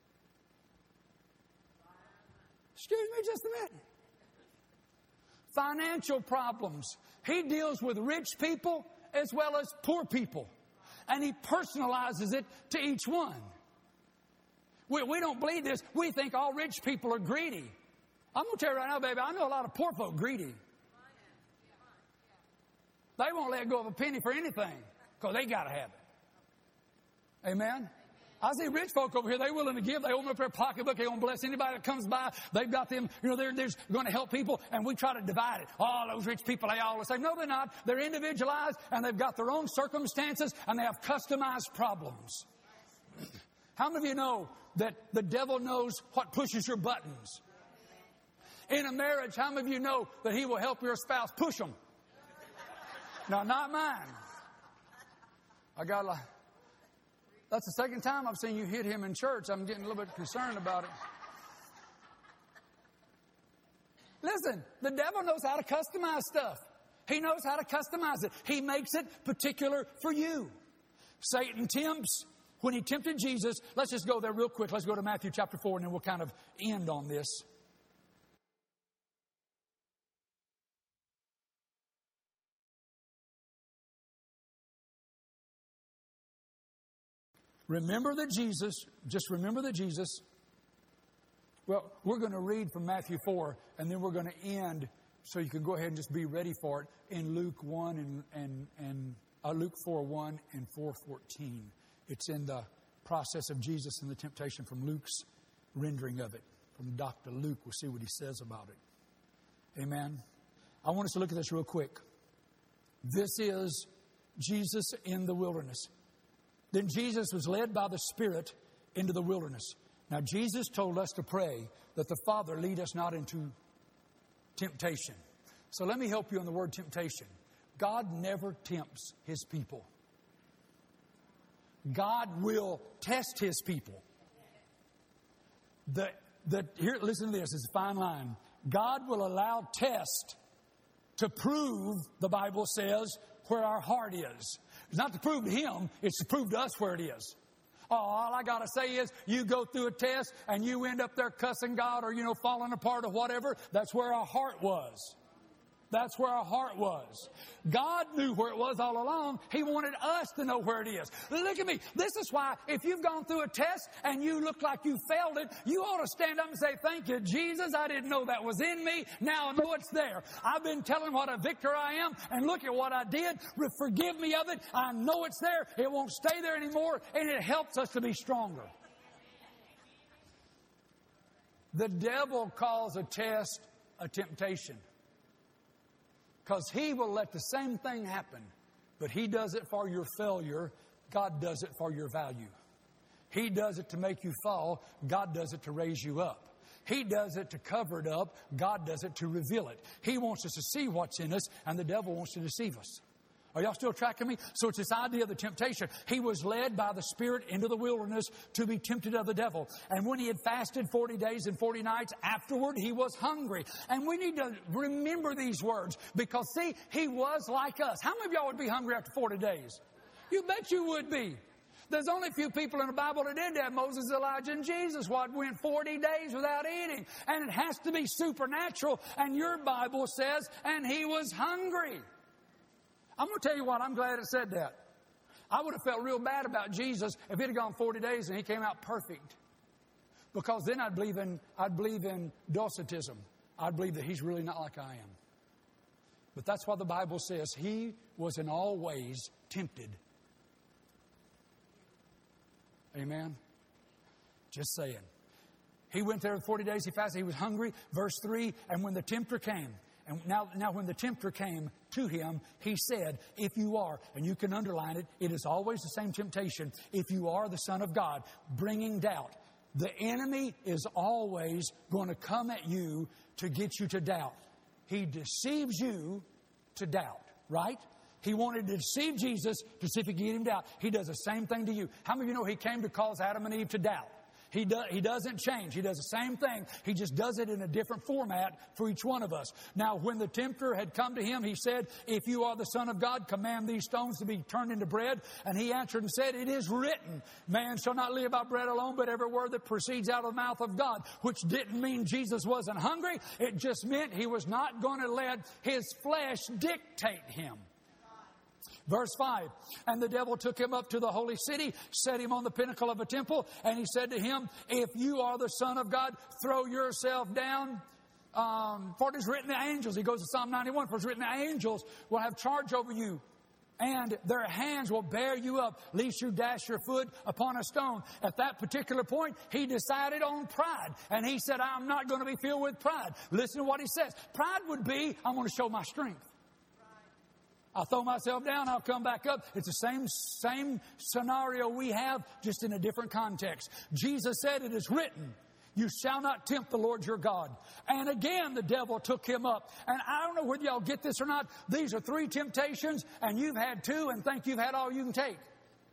Excuse me just a minute. Financial problems. He deals with rich people as well as poor people. And he personalizes it to each one. We don't believe this. We think all rich people are greedy. I'm going to tell you right now, baby, I know a lot of poor folk greedy. They won't let go of a penny for anything because they got to have it. Amen? I see rich folk over here, they're willing to give. They open up their pocketbook. They won't bless anybody that comes by. They've got them, they're going to help people, and we try to divide it. Oh, those rich people, they all the same. No, they're not. They're individualized, and they've got their own circumstances, and they have customized problems. How many of you know that the devil knows what pushes your buttons? In a marriage, how many of you know that he will help your spouse push them? No, not mine. That's the second time I've seen you hit him in church. I'm getting a little bit concerned about it. Listen, the devil knows how to customize stuff. He knows how to customize it. He makes it particular for you. Satan tempts. When he tempted Jesus, let's just go there real quick. Let's go to Matthew chapter 4, and then we'll kind of end on this. Remember that Jesus, well, we're going to read from Matthew 4, and then we're going to end, so you can go ahead and just be ready for it, in Luke 1 and Luke 4:1 and 4:14. It's in the process of Jesus and the temptation from Luke's rendering of it. From Dr. Luke, we'll see what he says about it. Amen. I want us to look at this real quick. This is Jesus in the wilderness. Then Jesus was led by the Spirit into the wilderness. Now, Jesus told us to pray that the Father lead us not into temptation. So let me help you on the word temptation. God never tempts His people. God will test His people. Here, listen to this. It's a fine line. God will allow test to prove, the Bible says, where our heart is. It's not to prove to Him, it's to prove to us where it is. Oh, all I got to say is, you go through a test and you end up there cussing God or, falling apart or whatever. That's where our heart was. That's where our heart was. God knew where it was all along. He wanted us to know where it is. Look at me. This is why if you've gone through a test and you look like you failed it, you ought to stand up and say, thank you, Jesus. I didn't know that was in me. Now I know it's there. I've been telling what a victor I am, and look at what I did. Forgive me of it. I know it's there. It won't stay there anymore, and it helps us to be stronger. The devil calls a test a temptation. Because he will let the same thing happen. But he does it for your failure. God does it for your value. He does it to make you fall. God does it to raise you up. He does it to cover it up. God does it to reveal it. He wants us to see what's in us, and the devil wants to deceive us. Are y'all still tracking me? So it's this idea of the temptation. He was led by the Spirit into the wilderness to be tempted of the devil. And when he had fasted 40 days and 40 nights, afterward he was hungry. And we need to remember these words because, see, he was like us. How many of y'all would be hungry after 40 days? You bet you would be. There's only a few people in the Bible that did that. Moses, Elijah, and Jesus. What went 40 days without eating. And it has to be supernatural. And your Bible says, and he was hungry. I'm going to tell you what, I'm glad it said that. I would have felt real bad about Jesus if it had gone 40 days and he came out perfect. Because then I'd believe in docetism. I'd believe that he's really not like I am. But that's why the Bible says he was in all ways tempted. Amen? Just saying. He went there 40 days, he fasted, he was hungry. Verse 3, and when the tempter came, and now when the tempter came to him, he said, if you are, and you can underline it, it is always the same temptation, if you are the Son of God, bringing doubt. The enemy is always going to come at you to get you to doubt. He deceives you to doubt, right? He wanted to deceive Jesus to see if he could get him to doubt. He does the same thing to you. How many of you know he came to cause Adam and Eve to doubt? He doesn't change. He does the same thing. He just does it in a different format for each one of us. Now, when the tempter had come to him, he said, if you are the Son of God, command these stones to be turned into bread. And he answered and said, it is written, man shall not live by bread alone, but every word that proceeds out of the mouth of God. Which didn't mean Jesus wasn't hungry. It just meant he was not going to let his flesh dictate him. Verse 5, and the devil took him up to the holy city, set him on the pinnacle of a temple, and he said to him, if you are the Son of God, throw yourself down. For it is written, the angels, he goes to Psalm 91, for it is written, the angels will have charge over you, and their hands will bear you up, lest you dash your foot upon a stone. At that particular point, he decided on pride, and he said, I'm not going to be filled with pride. Listen to what he says. Pride would be, I'm going to show my strength. I'll throw myself down, I'll come back up. It's the same scenario we have, just in a different context. Jesus said, it is written, you shall not tempt the Lord your God. And again, the devil took him up. And I don't know whether y'all get this or not. These are 3 temptations, and you've had 2 and think you've had all you can take.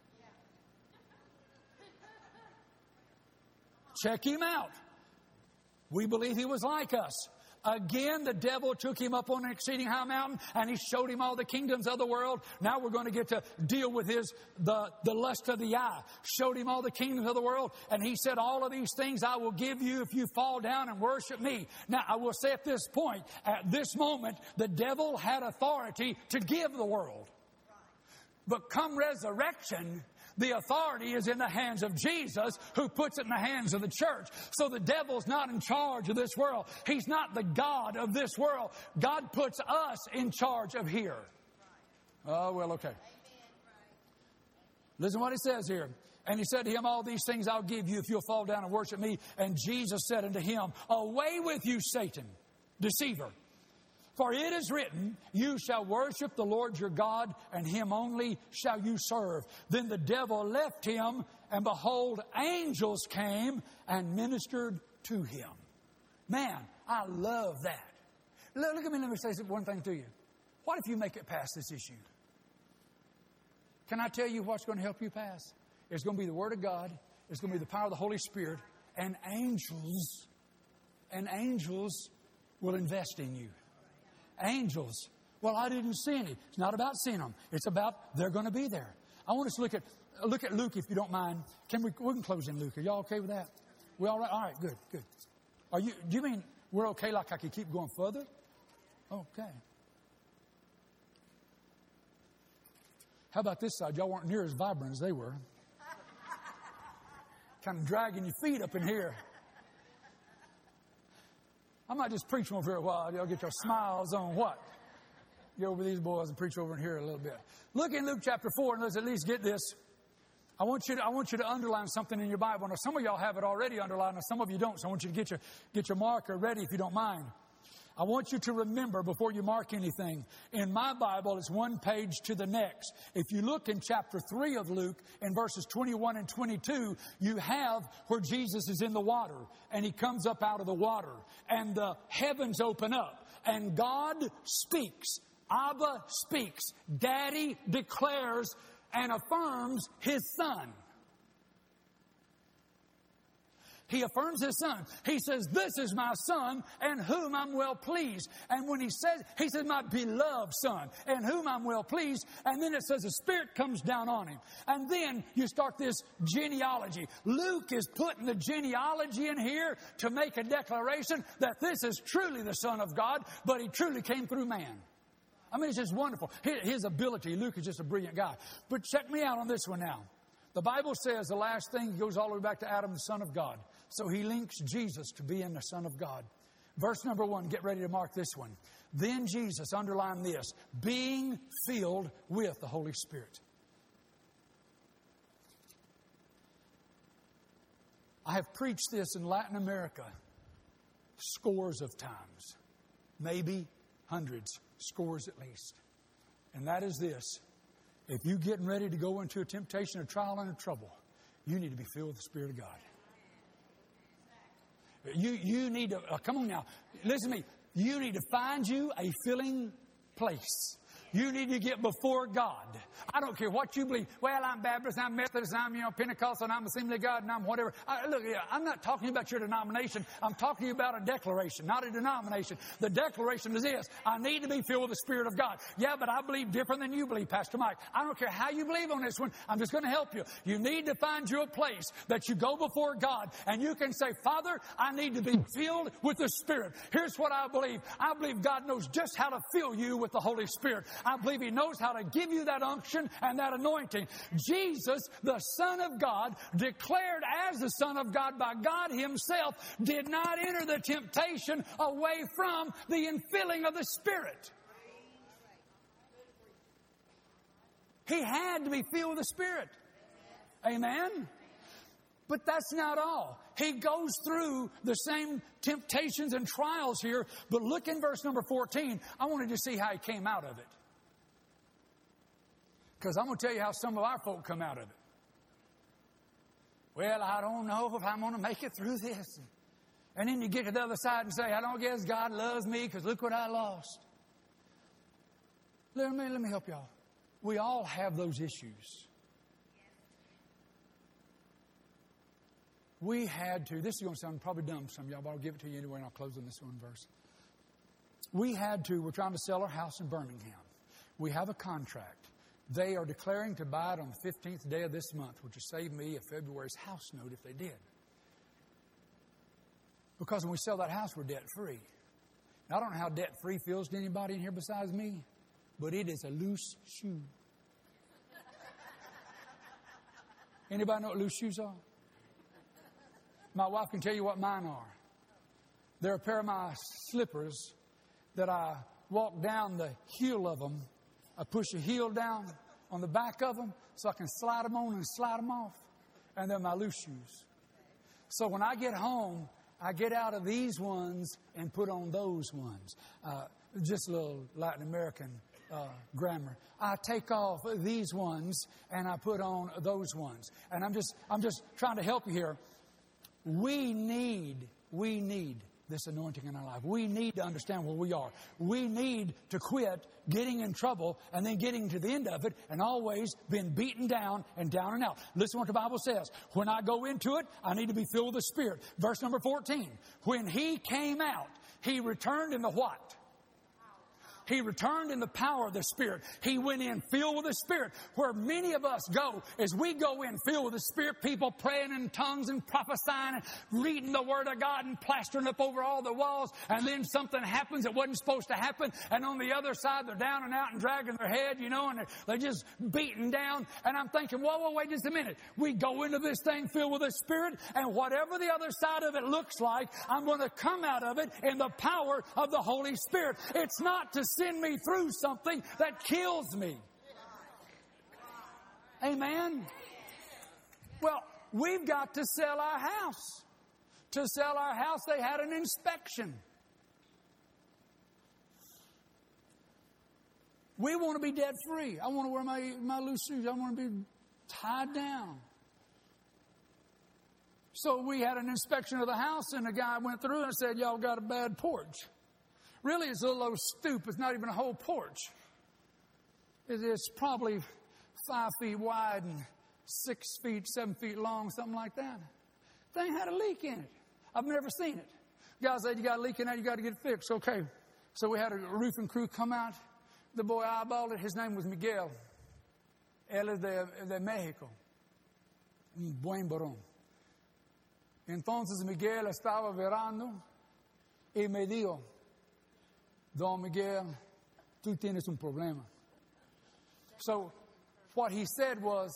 Check him out. We believe he was like us. Again, the devil took him up on an exceeding high mountain, and he showed him all the kingdoms of the world. Now we're going to get to deal with the lust of the eye. Showed him all the kingdoms of the world, and he said, all of these things I will give you if you fall down and worship me. Now, I will say at this point, at this moment, the devil had authority to give the world. But come resurrection, the authority is in the hands of Jesus, who puts it in the hands of the church. So the devil's not in charge of this world. He's not the God of this world. God puts us in charge of here. Oh, well, okay. Listen to what he says here. And he said to him, all these things I'll give you if you'll fall down and worship me. And Jesus said unto him, away with you, Satan, deceiver. For it is written, you shall worship the Lord your God, and him only shall you serve. Then the devil left him, and behold, angels came and ministered to him. Man, I love that. Look at me, let me say one thing to you. What if you make it past this issue? Can I tell you what's going to help you pass? It's going to be the Word of God. It's going to be the power of the Holy Spirit. And angels will invest in you. Angels. Well, I didn't see any. It's not about seeing them. It's about they're going to be there. I want us to look at Luke, if you don't mind. We can close in Luke. Are y'all okay with that? We all right? All right, good. Do you mean we're okay like I could keep going further? Okay. How about this side? Y'all weren't near as vibrant as they were. Kind of dragging your feet up in here. I might just preach over here a while. Y'all get your smiles on what? Get over these boys and preach over in here a little bit. Look in Luke chapter 4 and let's at least get this. I want you to underline something in your Bible. Now, some of y'all have it already underlined, and some of you don't. So I want you to get your marker ready if you don't mind. I want you to remember before you mark anything. In my Bible, it's one page to the next. If you look in chapter 3 of Luke, in verses 21 and 22, you have where Jesus is in the water, and he comes up out of the water, and the heavens open up, and God speaks. Abba speaks. Daddy declares and affirms his Son. He affirms his Son. He says, this is my Son in whom I'm well pleased. And when he says, my beloved Son in whom I'm well pleased. And then it says the Spirit comes down on him. And then you start this genealogy. Luke is putting the genealogy in here to make a declaration that this is truly the Son of God, but he truly came through man. I mean, it's just wonderful. His ability. Luke is just a brilliant guy. But check me out on this one now. The Bible says the last thing goes all the way back to Adam, the Son of God. So he links Jesus to being the Son of God. Verse number 1, get ready to mark this one. Then Jesus, underline this, being filled with the Holy Spirit. I have preached this in Latin America scores of times, maybe hundreds, scores at least. And that is this. If you're getting ready to go into a temptation, a trial, and a trouble, you need to be filled with the Spirit of God. You need to, come on now, listen to me. You need to find you a filling place. You need to get before God. I don't care what you believe. Well, I'm Baptist, I'm Methodist, I'm Pentecostal, and I'm Assembly of God, and I'm whatever. Look, I'm not talking about your denomination. I'm talking about a declaration, not a denomination. The declaration is this. I need to be filled with the Spirit of God. Yeah, but I believe different than you believe, Pastor Mike. I don't care how you believe on this one. I'm just going to help you. You need to find you a place that you go before God, and you can say, Father, I need to be filled with the Spirit. Here's what I believe. I believe God knows just how to fill you with the Holy Spirit. I believe He knows how to give you that unction and that anointing. Jesus, the Son of God, declared as the Son of God by God Himself, did not enter the temptation away from the infilling of the Spirit. He had to be filled with the Spirit. Amen? But that's not all. He goes through the same temptations and trials here, but look in verse number 14. I wanted to see how he came out of it. Because I'm going to tell you how some of our folk come out of it. Well, I don't know if I'm going to make it through this. And then you get to the other side and say, I don't guess God loves me because look what I lost. Let me help y'all. We all have those issues. We had to, this is going to sound probably dumb to some of y'all, but I'll give it to you anyway and I'll close on this one verse. We're trying to sell our house in Birmingham. We have a contract. They are declaring to buy it on the 15th day of this month, which will save me a February's house note if they did. Because when we sell that house, we're debt-free. Now, I don't know how debt-free feels to anybody in here besides me, but it is a loose shoe. Anybody know what loose shoes are? My wife can tell you what mine are. They're a pair of my slippers that I walk down the heel of them. I push a heel down on the back of them so I can slide them on and slide them off. And they're my loose shoes. So when I get home, I get out of these ones and put on those ones. Just a little Latin American grammar. I take off these ones and I put on those ones. And I'm just trying to help you here. We need this anointing in our life. We need to understand where we are. We need to quit getting in trouble and then getting to the end of it and always being beaten down and out. Listen to what the Bible says. When I go into it, I need to be filled with the Spirit. Verse number 14. When He came out, He returned in the what? He returned in the power of the Spirit. He went in filled with the Spirit. Where many of us go is we go in filled with the Spirit, people praying in tongues and prophesying and reading the Word of God and plastering up over all the walls. And then something happens that wasn't supposed to happen. And on the other side, they're down and out and dragging their head, and they're just beaten down. And I'm thinking, whoa, wait just a minute. We go into this thing filled with the Spirit, and whatever the other side of it looks like, I'm going to come out of it in the power of the Holy Spirit. It's not to send me through something that kills me. Amen? Well, we've got to sell our house. To sell our house, they had an inspection. We want to be debt free. I want to wear my loose shoes. I want to be tied down. So we had an inspection of the house, and the guy went through and said, y'all got a bad porch. Really, it's a little old stoop. It's not even a whole porch. It's probably 5 feet wide and 6 feet, 7 feet long, something like that. Thing had a leak in it. I've never seen it. The guy said, you got a leak in that, you got to get it fixed. Okay. So we had a roofing crew come out. The boy eyeballed it. His name was Miguel. Él es de México. Un buen varón. Entonces Miguel estaba verando y me dijo, Don Miguel, tú tienes un problema. So what he said was,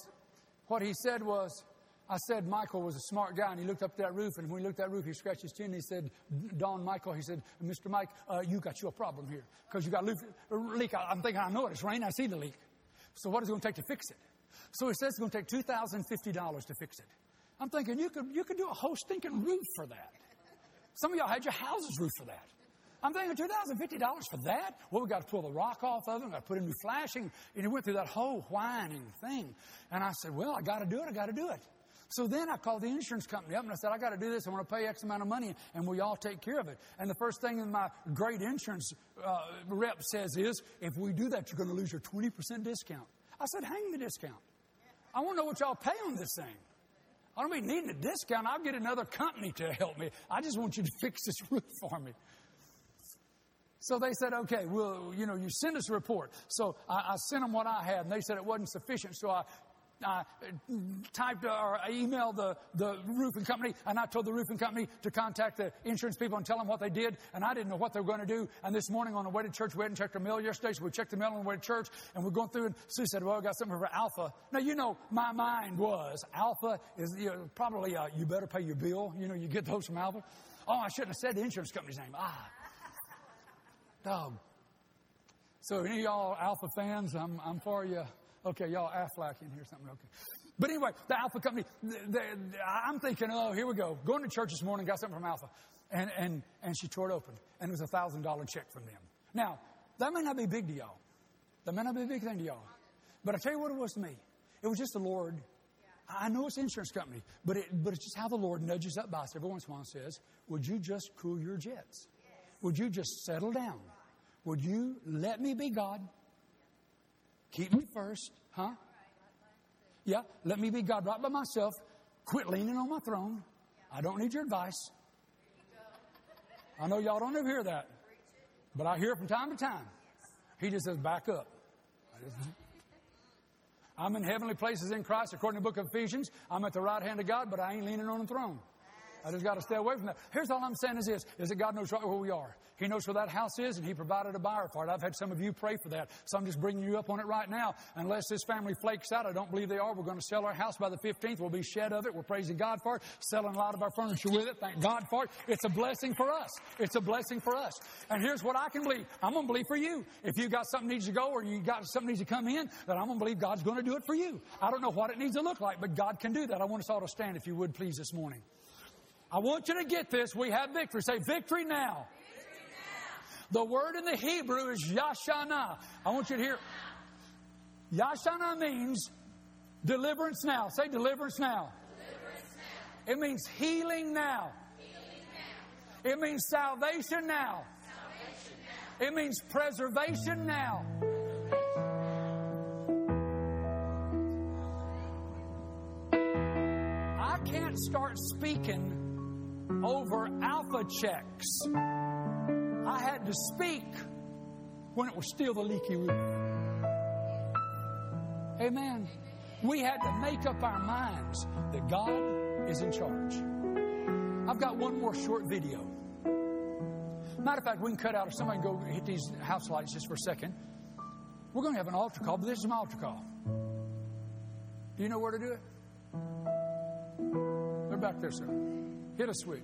I said Michael was a smart guy, and he looked up that roof, and when he looked at that roof, he scratched his chin, and he said, Don Michael, he said, Mr. Mike, you got you a problem here, because you got a leak. I'm thinking, I know it, it's rain, I see the leak. So what is it going to take to fix it? So he says it's going to take $2,050 to fix it. I'm thinking you could do a whole stinking roof for that. Some of y'all had your houses roofed for that. I'm thinking $2,050 for that? Well, we got to pull the rock off of it. We got to put in new flashing. And he went through that whole whining thing. And I said, well, I got to do it. So then I called the insurance company up and I said, I got to do this. I want to pay X amount of money and will y'all take care of it? And the first thing that my great insurance rep says is, if we do that, you're going to lose your 20% discount. I said, hang the discount. I want to know what y'all pay on this thing. I don't be needing a discount. I'll get another company to help me. I just want you to fix this roof for me. So they said, okay, well, you send us a report. So I sent them what I had, and they said it wasn't sufficient. So I typed or I emailed the roofing company, and I told the roofing company to contact the insurance people and tell them what they did, and I didn't know what they were going to do. And this morning on the way to church, we hadn't checked our mail yesterday, so we checked the mail on the way to church, and we're going through, and Sue said, well, I got something for Alpha. Now, my mind was, Alpha is probably, you better pay your bill. You get those from Alpha. Oh, I shouldn't have said the insurance company's name. Dog. So any of y'all Alpha fans, I'm for you. Okay, y'all Aflac in here, something. Okay. But anyway, the Alpha company, I'm thinking, oh, here we go. Going to church this morning, got something from Alpha. And she tore it open. And it was a $1,000 check from them. Now, that may not be big to y'all. That may not be a big thing to y'all. But I tell you what it was to me. It was just the Lord. I know it's an insurance company, but it's just how the Lord nudges up by us every once in a while and says, would you just cool your jets? Would you just settle down? Would you let me be God? Keep me first, huh? Yeah, let me be God right by myself. Quit leaning on my throne. I don't need your advice. I know y'all don't ever hear that, but I hear it from time to time. He just says, back up. I'm in heavenly places in Christ, according to the book of Ephesians. I'm at the right hand of God, but I ain't leaning on the throne. I just got to stay away from that. Here's all I'm saying is that God knows right where we are. He knows where that house is, and He provided a buyer for it. I've had some of you pray for that, so I'm just bringing you up on it right now. Unless this family flakes out, I don't believe they are. We're going to sell our house by the 15th. We'll be shed of it. We're praising God for it, selling a lot of our furniture with it. Thank God for it. It's a blessing for us. It's a blessing for us. And here's what I can believe. I'm going to believe for you. If you got something needs to go or you got something needs to come in, then I'm going to believe God's going to do it for you. I don't know what it needs to look like, but God can do that. I want us all to stand, if you would, please, this morning. I want you to get this. We have victory. Say, victory now. The word in the Hebrew is Yashana. I want you to hear. Yashana means deliverance now. Say deliverance now. Deliverance now. It means healing now. Healing now. It means salvation now. Salvation now. It means preservation now. I can't start speaking over Alpha checks. I had to speak when it was still the leaky roof. Amen. We had to make up our minds that God is in charge. I've got one more short video. Matter of fact, we can cut out, if somebody can go hit these house lights just for a second. We're going to have an altar call, but this is my altar call. Do you know where to do it? They're back there, sir. Hit a switch.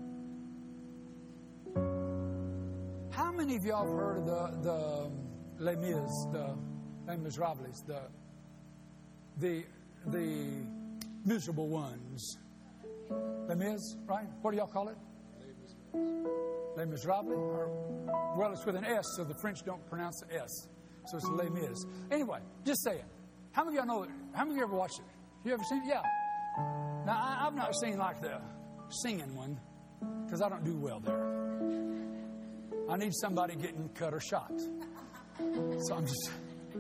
How many of y'all have heard of the Les Miserables, the miserable ones? Les Mis, right? What do y'all call it? Les Miserables? Well, it's with an S, so the French don't pronounce the S. So it's Les Mis. Anyway, just say it. How many of y'all know it? How many of you ever watched it? You ever seen it? Yeah. Now, I've not seen like the singing one, because I don't do well there. I need somebody getting cut or shot. So I'm just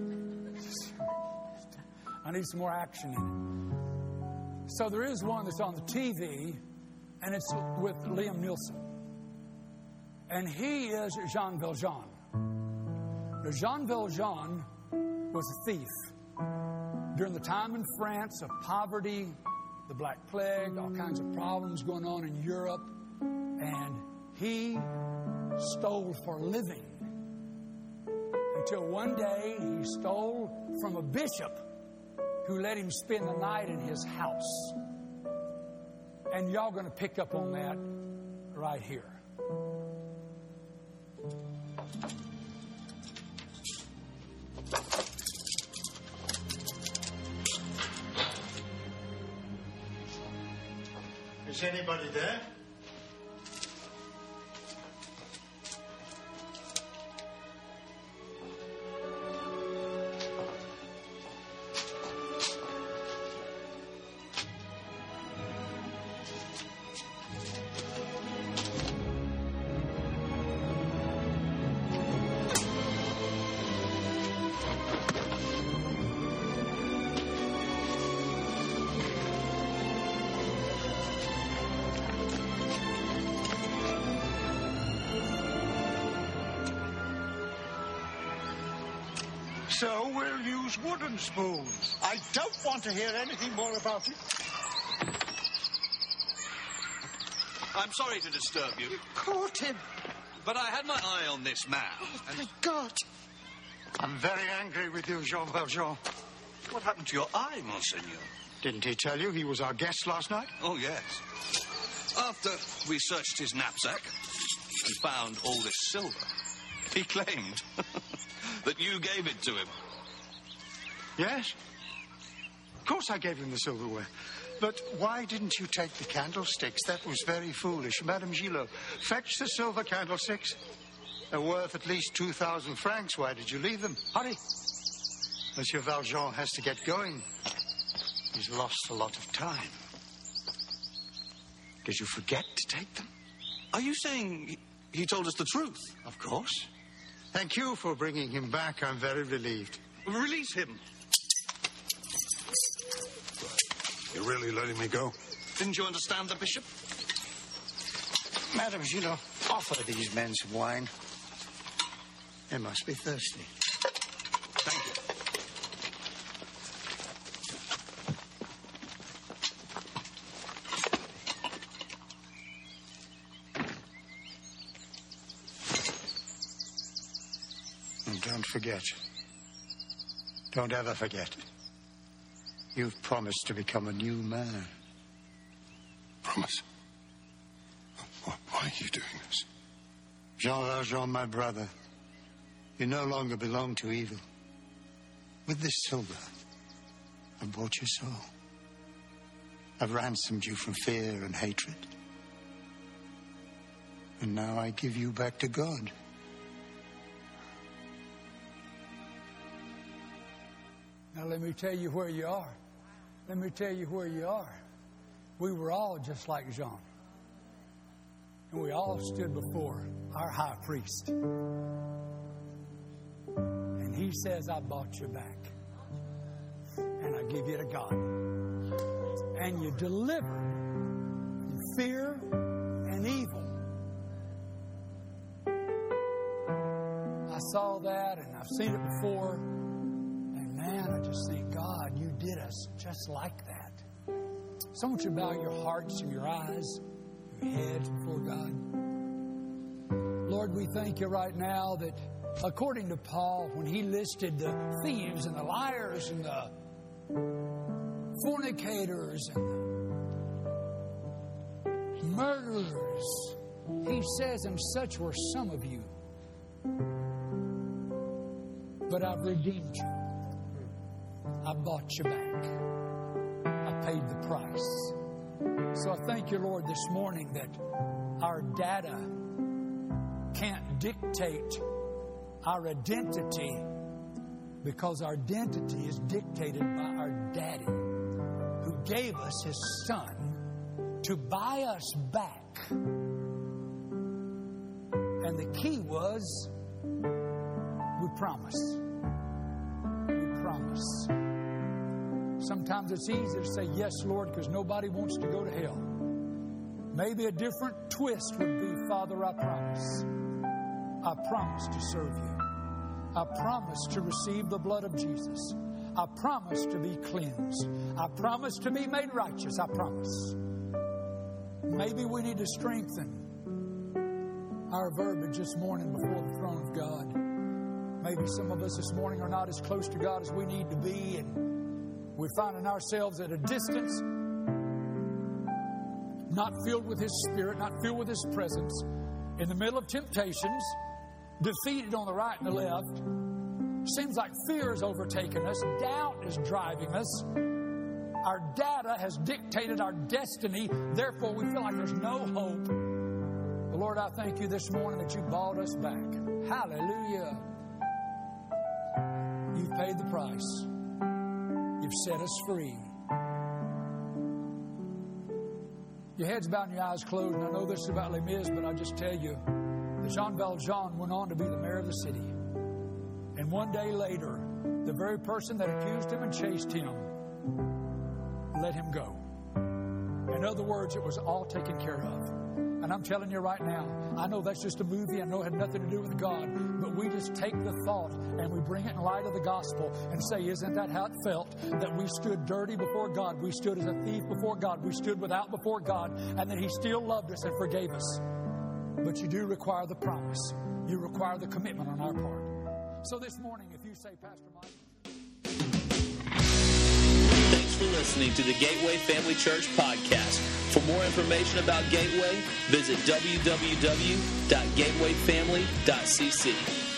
I need some more action in it. So there is one that's on the TV, and it's with Liam Neeson. And he is Jean Valjean. Now, Jean Valjean was a thief. During the time in France of poverty, the Black Plague, all kinds of problems going on in Europe, and he stole for a living. Until one day he stole from a bishop who let him spend the night in his house. And y'all going to pick up on that right here. Is anybody there? So we'll use wooden spoons. I don't want to hear anything more about it. I'm sorry to disturb you, Caught him. but I had my eye on this man. Thank God. I'm very angry with you, Jean Valjean. What happened to your eye, Monseigneur? Didn't he tell you he was our guest last night? Oh, yes. After we searched his knapsack and found all this silver, he claimed that you gave it to him. Yes. Of course I gave him the silverware. But why didn't you take the candlesticks? That was very foolish. Madame Gillot, fetch the silver candlesticks. They're worth at least 2,000 francs. Why did you leave them? Hurry. Monsieur Valjean has to get going. He's lost a lot of time. Did you forget to take them? Are you saying he told us the truth? Of course. Thank you for bringing him back. I'm very relieved. Release him. You're really letting me go? Didn't you understand the bishop? Madame Gillot, offer these men some wine. They must be thirsty. Thank you. And don't forget. Don't ever forget. You've promised to become a new man. Promise? Why are you doing this? Jean Valjean, my brother, you no longer belong to evil. With this silver, I bought your soul. I've ransomed you from fear and hatred. And now I give you back to God. Now let me tell you where you are. Let me tell you where you are. We were all just like Jean. And we all stood before our high priest. And he says, I bought you back. And I give you to God. And you delivered from fear and evil. I saw that and I've seen it before. And man, I just think, God, you did us just like that. So I want you to bow your hearts and your eyes, your heads before God. Lord, we thank you right now that according to Paul, when he listed the thieves and the liars and the fornicators and the murderers, he says, and such were some of you. But I've redeemed you. I bought you back. I paid the price. So I thank you, Lord, this morning that our data can't dictate our identity, because our identity is dictated by our daddy who gave us his son to buy us back. And the key was, we promise. We promise. Sometimes it's easy to say, yes, Lord, because nobody wants to go to hell. Maybe a different twist would be, Father, I promise. I promise to serve you. I promise to receive the blood of Jesus. I promise to be cleansed. I promise to be made righteous. I promise. Maybe we need to strengthen our verbiage this morning before the throne of God. Maybe some of us this morning are not as close to God as we need to be, and we're finding ourselves at a distance, not filled with His Spirit, not filled with His presence, in the middle of temptations, defeated on the right and the left. Seems like fear has overtaken us, doubt is driving us. Our data has dictated our destiny. Therefore, we feel like there's no hope. But Lord, I thank you this morning that you bought us back. Hallelujah. You've paid the price. You've set us free. Your head's bowed and your eyes closed. And I know this is about Les Mis, but I just tell you that Jean Valjean went on to be the mayor of the city. And one day later, the very person that accused him and chased him let him go. In other words, it was all taken care of. And I'm telling you right now, I know that's just a movie. I know it had nothing to do with God. But we just take the thought and we bring it in light of the gospel and say, isn't that how it felt? That we stood dirty before God. We stood as a thief before God. We stood without before God. And that He still loved us and forgave us. But you do require the promise. You require the commitment on our part. So this morning, if you say, Pastor Mike... Thanks for listening to the Gateway Family Church podcast. For more information about Gateway, visit www.gatewayfamily.cc.